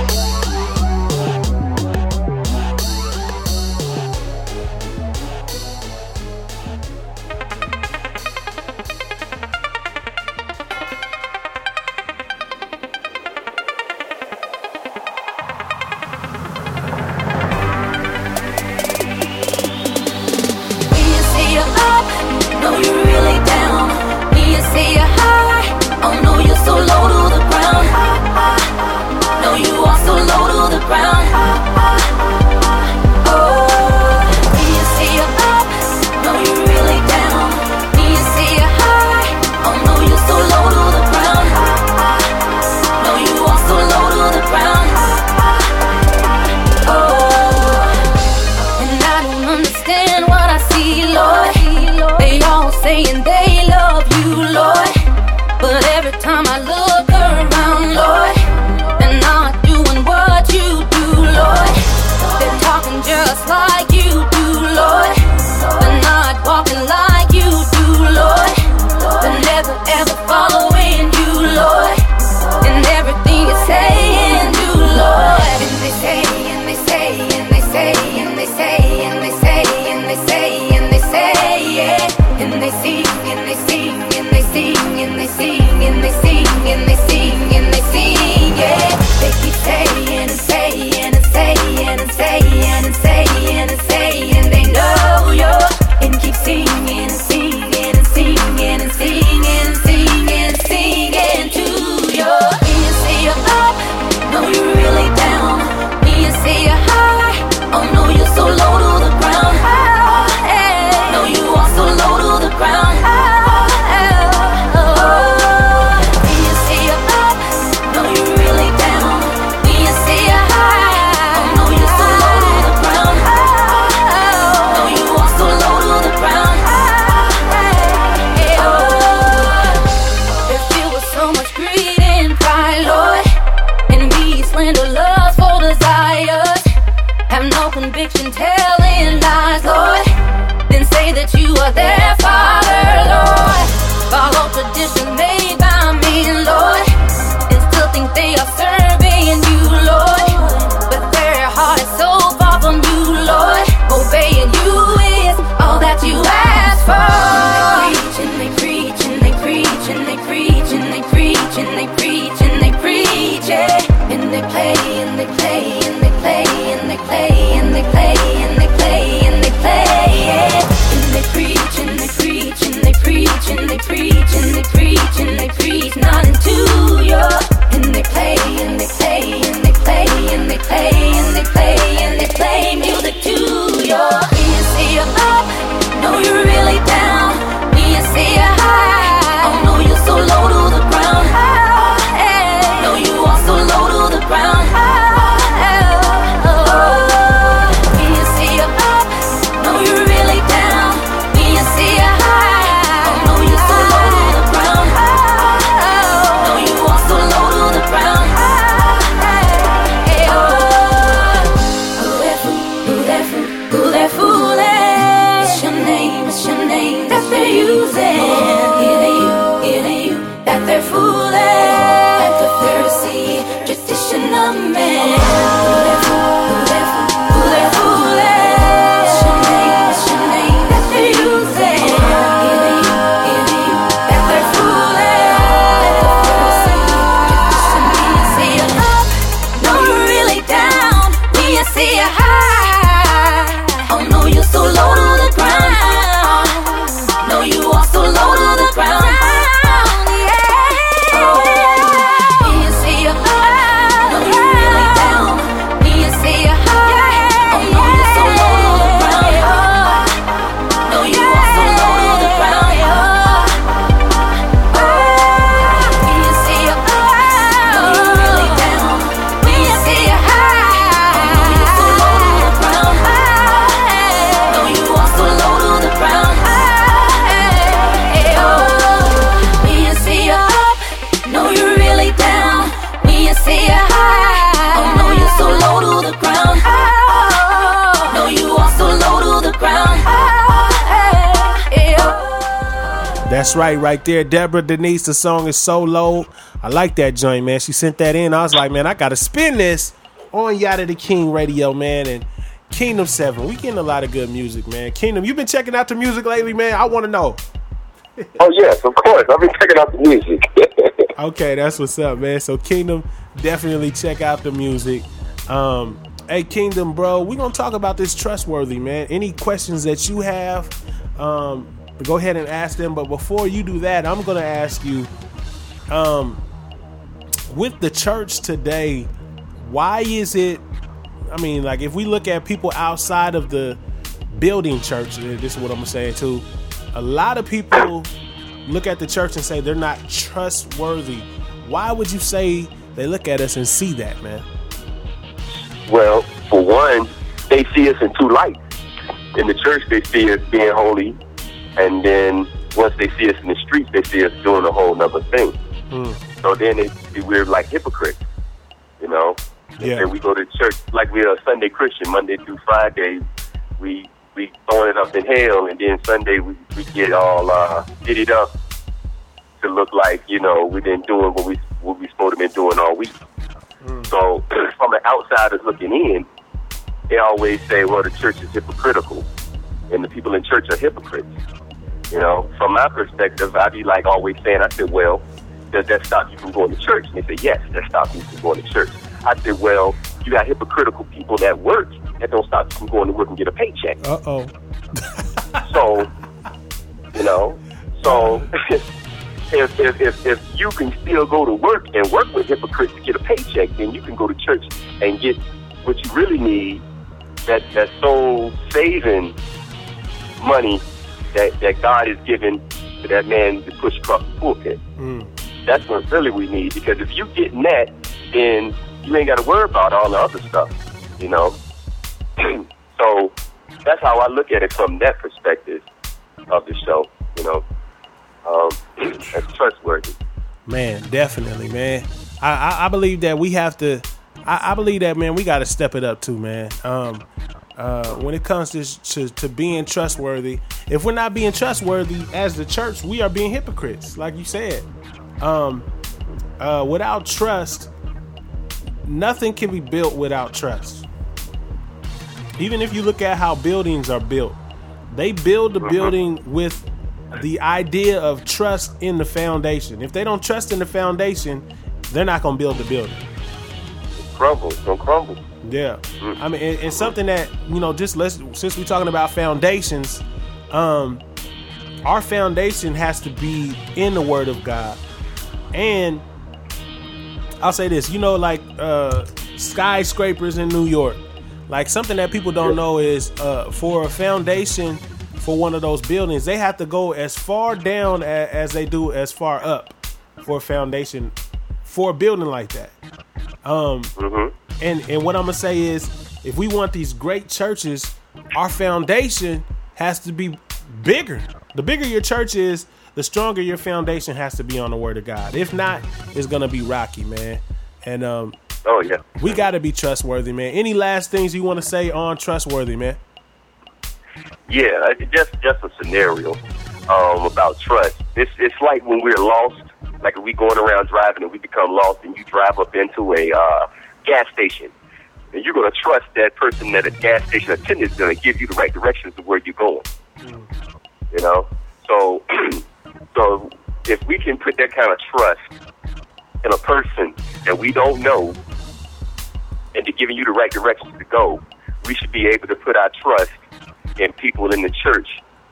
[SPEAKER 22] Saying they love you, Lord, but every time I look around, Lord, they're not doing what you do, Lord. They're talking just like you do, Lord. They're not walking like you do, Lord. They're never ever following you, Lord, and everything you say and do, Lord. And they say, and they say, and they say, and they say, and they say, and they say, and they say, yeah. And they sing, and they sing, and they sing, and they sing, and they sing, and conviction, telling lies, Lord. Then say that you are their father, Lord. Follow traditions made by me, Lord, and still think they are serving you, Lord. But their heart is so far from you, Lord. Obeying you is all that you ask for. They preach and they preach and they preach and they preach and they preach and they preach it. And they play and they play and they play and they play and they play and they play and they play it. And they preach and they preach and they preach and they preach and they preach and they preach not into you. And they play and they play and they play and they play and they play and they play music to you. When you see you up, know you're really down. When you see you high, oh no you're so low to the ground. Hey, no you are so low to the ground. When you see you up, know you're really down. When you see you high, oh no you're so low to the ground. No you are so low to the ground. Hey, oh, who that fool, who that fool, who that fool is? It's your name, it's your name that they're using. It ain't you, it ain't you that they're fooling. Like the Pharisee tradition of man. Who that fool, who that fool, who that fool is? It's your name, it's your name that they're using. It ain't you, it ain't you that they're fooling. Like the Pharisee tradition. When you see you up, know you're really down. When you see you high, oh no you're so low to the ground. No you are so low to the ground. Yeah. Oh, when you see you up, know you're really down. When you see you high, oh no you're so low to the ground. No you are so low to the ground. Oh, when you see you up, know you're really down. When you see you high, oh no you're so low to the ground. No you are so low to the ground. When you see you up, know you're really down. When you see you high, oh no you're so low to the ground. No you are so low to the ground.
[SPEAKER 1] That's right, right there. Deborah Denise, the song is so low. I like that joint, man. She sent that in. I was like, man, I got to spin this on Yada the King Radio, man. And Kingdom seven, we getting a lot of good music, man. Kingdom, you been checking out the music lately, man? I want to know.
[SPEAKER 2] Oh, yes, of course. I've been checking out the music.
[SPEAKER 1] Okay, that's what's up, man. So, Kingdom, definitely check out the music. Um, hey, Kingdom, bro, we're going to talk about this trustworthy, man. Any questions that you have, um, go ahead and ask them. But before you do that, I'm going to ask you, um, with the church today, why is it, I mean, like, if we look at people outside of the building church, this is what I'm going to say, too. A lot of people look at the church and say they're not trustworthy. Why would you say they look at us and see that, man?
[SPEAKER 2] Well, for one, they see us in two lights. In the church, they see us being holy, and then once they see us in the streets, they see us doing a whole nother thing. Mm. So then they, we're like hypocrites, you know?
[SPEAKER 1] Yeah.
[SPEAKER 2] And we go to church like we're a Sunday Christian, Monday through Friday. We we throwing it up in hell, and then Sunday we, we get all uh, did up to look like, you know, we didn't doing what we what we supposed to been doing all week. Mm. So from the outsiders looking in, they always say, well, the church is hypocritical, and the people in church are hypocrites. You know, from my perspective, I'd be like always saying, I said, well, does that stop you from going to church? And they say, yes, that stops me from going to church. I said, well, you got hypocritical people that work that don't stop you from going to work and get a paycheck.
[SPEAKER 1] Uh-oh.
[SPEAKER 2] So, you know, so if, if if if you can still go to work and work with hypocrites to get a paycheck, then you can go to church and get what you really need, that, that soul saving money that, that God is giving to that man to push across the pulpit. Mm. That's what really we need, because if you getting that, then you ain't got to worry about all the other stuff, you know. So that's how I look at it from that perspective of the show, you know. Um, that's trustworthy.
[SPEAKER 1] Man, definitely, man. I, I, I believe that we have to, I, I believe that, man, we got to step it up too, man. Um, Uh, when it comes to, to to being trustworthy, if we're not being trustworthy as the church, we are being hypocrites, like you said. Um, uh, without trust, nothing can be built without trust. Even if you look at how buildings are built, they build the building with the idea of trust in the foundation. If they don't trust in the foundation, they're not going to build the building.
[SPEAKER 2] Crumble, it's gonna crumble.
[SPEAKER 1] Yeah, I mean, it, it's something that, you know, just let's, since we're talking about foundations, um, our foundation has to be in the Word of God. And I'll say this, you know, like uh, skyscrapers in New York, like something that people don't know is uh, for a foundation for one of those buildings, they have to go as far down as, as they do as far up for a foundation for a building like that. Um, mm-hmm. and, and what I'm going to say is, if we want these great churches, our foundation has to be bigger. The bigger your church is, the stronger your foundation has to be on the Word of God. If not, it's going to be rocky, man. And um,
[SPEAKER 2] oh yeah,
[SPEAKER 1] we got to be trustworthy, man. Any last things you want to say on trustworthy, man?
[SPEAKER 2] Yeah, just just a scenario um, about trust. It's it's like when we're lost. Like if we going around driving and we become lost, and you drive up into a uh, gas station, and you're going to trust that person at a gas station attendant is going to give you the right directions to where you're going. Mm. You know, so so if we can put that kind of trust in a person that we don't know, and to giving you the right directions to go, we should be able to put our trust in people in the church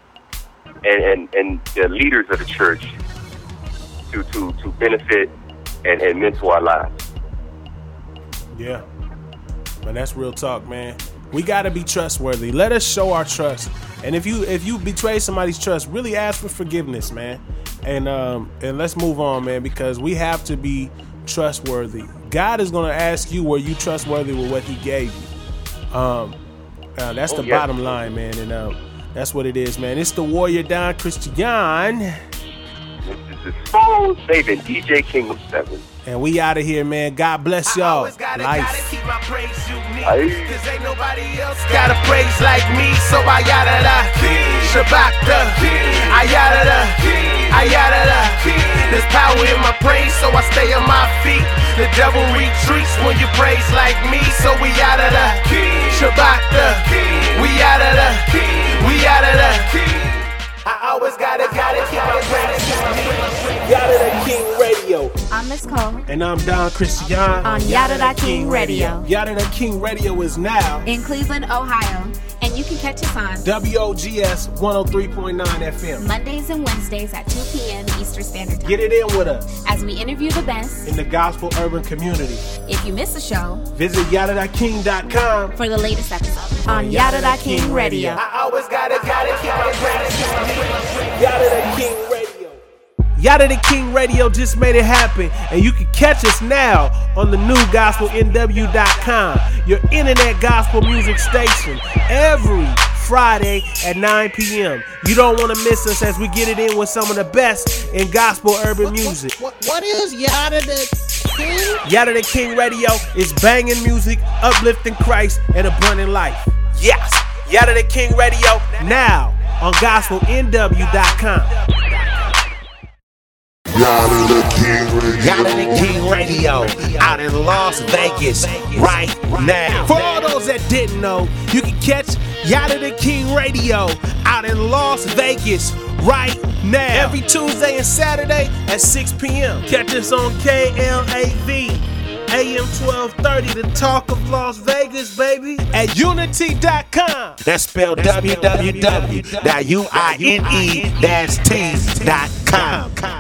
[SPEAKER 2] and and, and the leaders of the church. To, to, to benefit and, and mentor our lives.
[SPEAKER 1] Yeah. Man, that's real talk, man. We gotta be trustworthy. Let us show our trust. And if you if you betray somebody's trust, really ask for forgiveness, man. And um and let's move on, man, because we have to be trustworthy. God is gonna ask you, were you trustworthy with what He gave you? Um, uh, that's
[SPEAKER 2] oh,
[SPEAKER 1] the
[SPEAKER 2] yeah.
[SPEAKER 1] bottom line, man. And um, that's what it is, man. It's the Warrior Don Christian.
[SPEAKER 2] This is Soul Saving D J Kingdom seven.
[SPEAKER 1] And we out of here, man. God bless y'all.
[SPEAKER 3] Gotta,
[SPEAKER 1] Life.
[SPEAKER 3] gotta keep my praise unique. Cause ain't nobody else got a praise like me. So I yada da, Shabbat da, I yada da, I yada da. There's power in my praise, so I stay on my feet. The devil retreats when you praise like me. So we yada da, Shabbat da, we yada da, we yada da. I always gotta, gotta keep my praise.
[SPEAKER 1] Yada Da King Radio.
[SPEAKER 5] I'm Miss Cole.
[SPEAKER 1] And I'm Don Christian.
[SPEAKER 5] On Yada Da King Radio.
[SPEAKER 1] Yada Da King Radio is now
[SPEAKER 5] in Cleveland, Ohio. And you can catch us on
[SPEAKER 1] W O G S one oh three point nine F M.
[SPEAKER 5] Mondays and Wednesdays at two p.m. Eastern Standard Time.
[SPEAKER 1] Get it in with us
[SPEAKER 5] as we interview the best
[SPEAKER 1] in the gospel urban community.
[SPEAKER 5] If you miss a show,
[SPEAKER 1] visit yada da king dot com
[SPEAKER 5] for the latest episode on Yada Da King Radio.
[SPEAKER 3] I always gotta, gotta keep my praise.
[SPEAKER 1] Yada Da King Radio. Yada Da King Radio just made it happen, and you can catch us now on the new gospel N W dot com, your internet gospel music station, every Friday at nine p.m. You don't want to miss us as we get it in with some of the best in gospel urban music.
[SPEAKER 7] What, what, what is Yada Da King?
[SPEAKER 1] Yada Da King Radio is banging music, uplifting Christ, and abundant life. Yes, Yada Da King Radio now on gospel N W dot com.
[SPEAKER 23] Yada Da King Radio.
[SPEAKER 1] Yada Da King Radio out in Las Vegas right now. For all those that didn't know, you can catch Yada Da King Radio out in Las Vegas right now. Every Tuesday and Saturday at six p.m. Catch us on K L A V A M twelve thirty, the talk of Las Vegas, baby, at unity dot com. That's spelled w w w dot unity dash t dot com.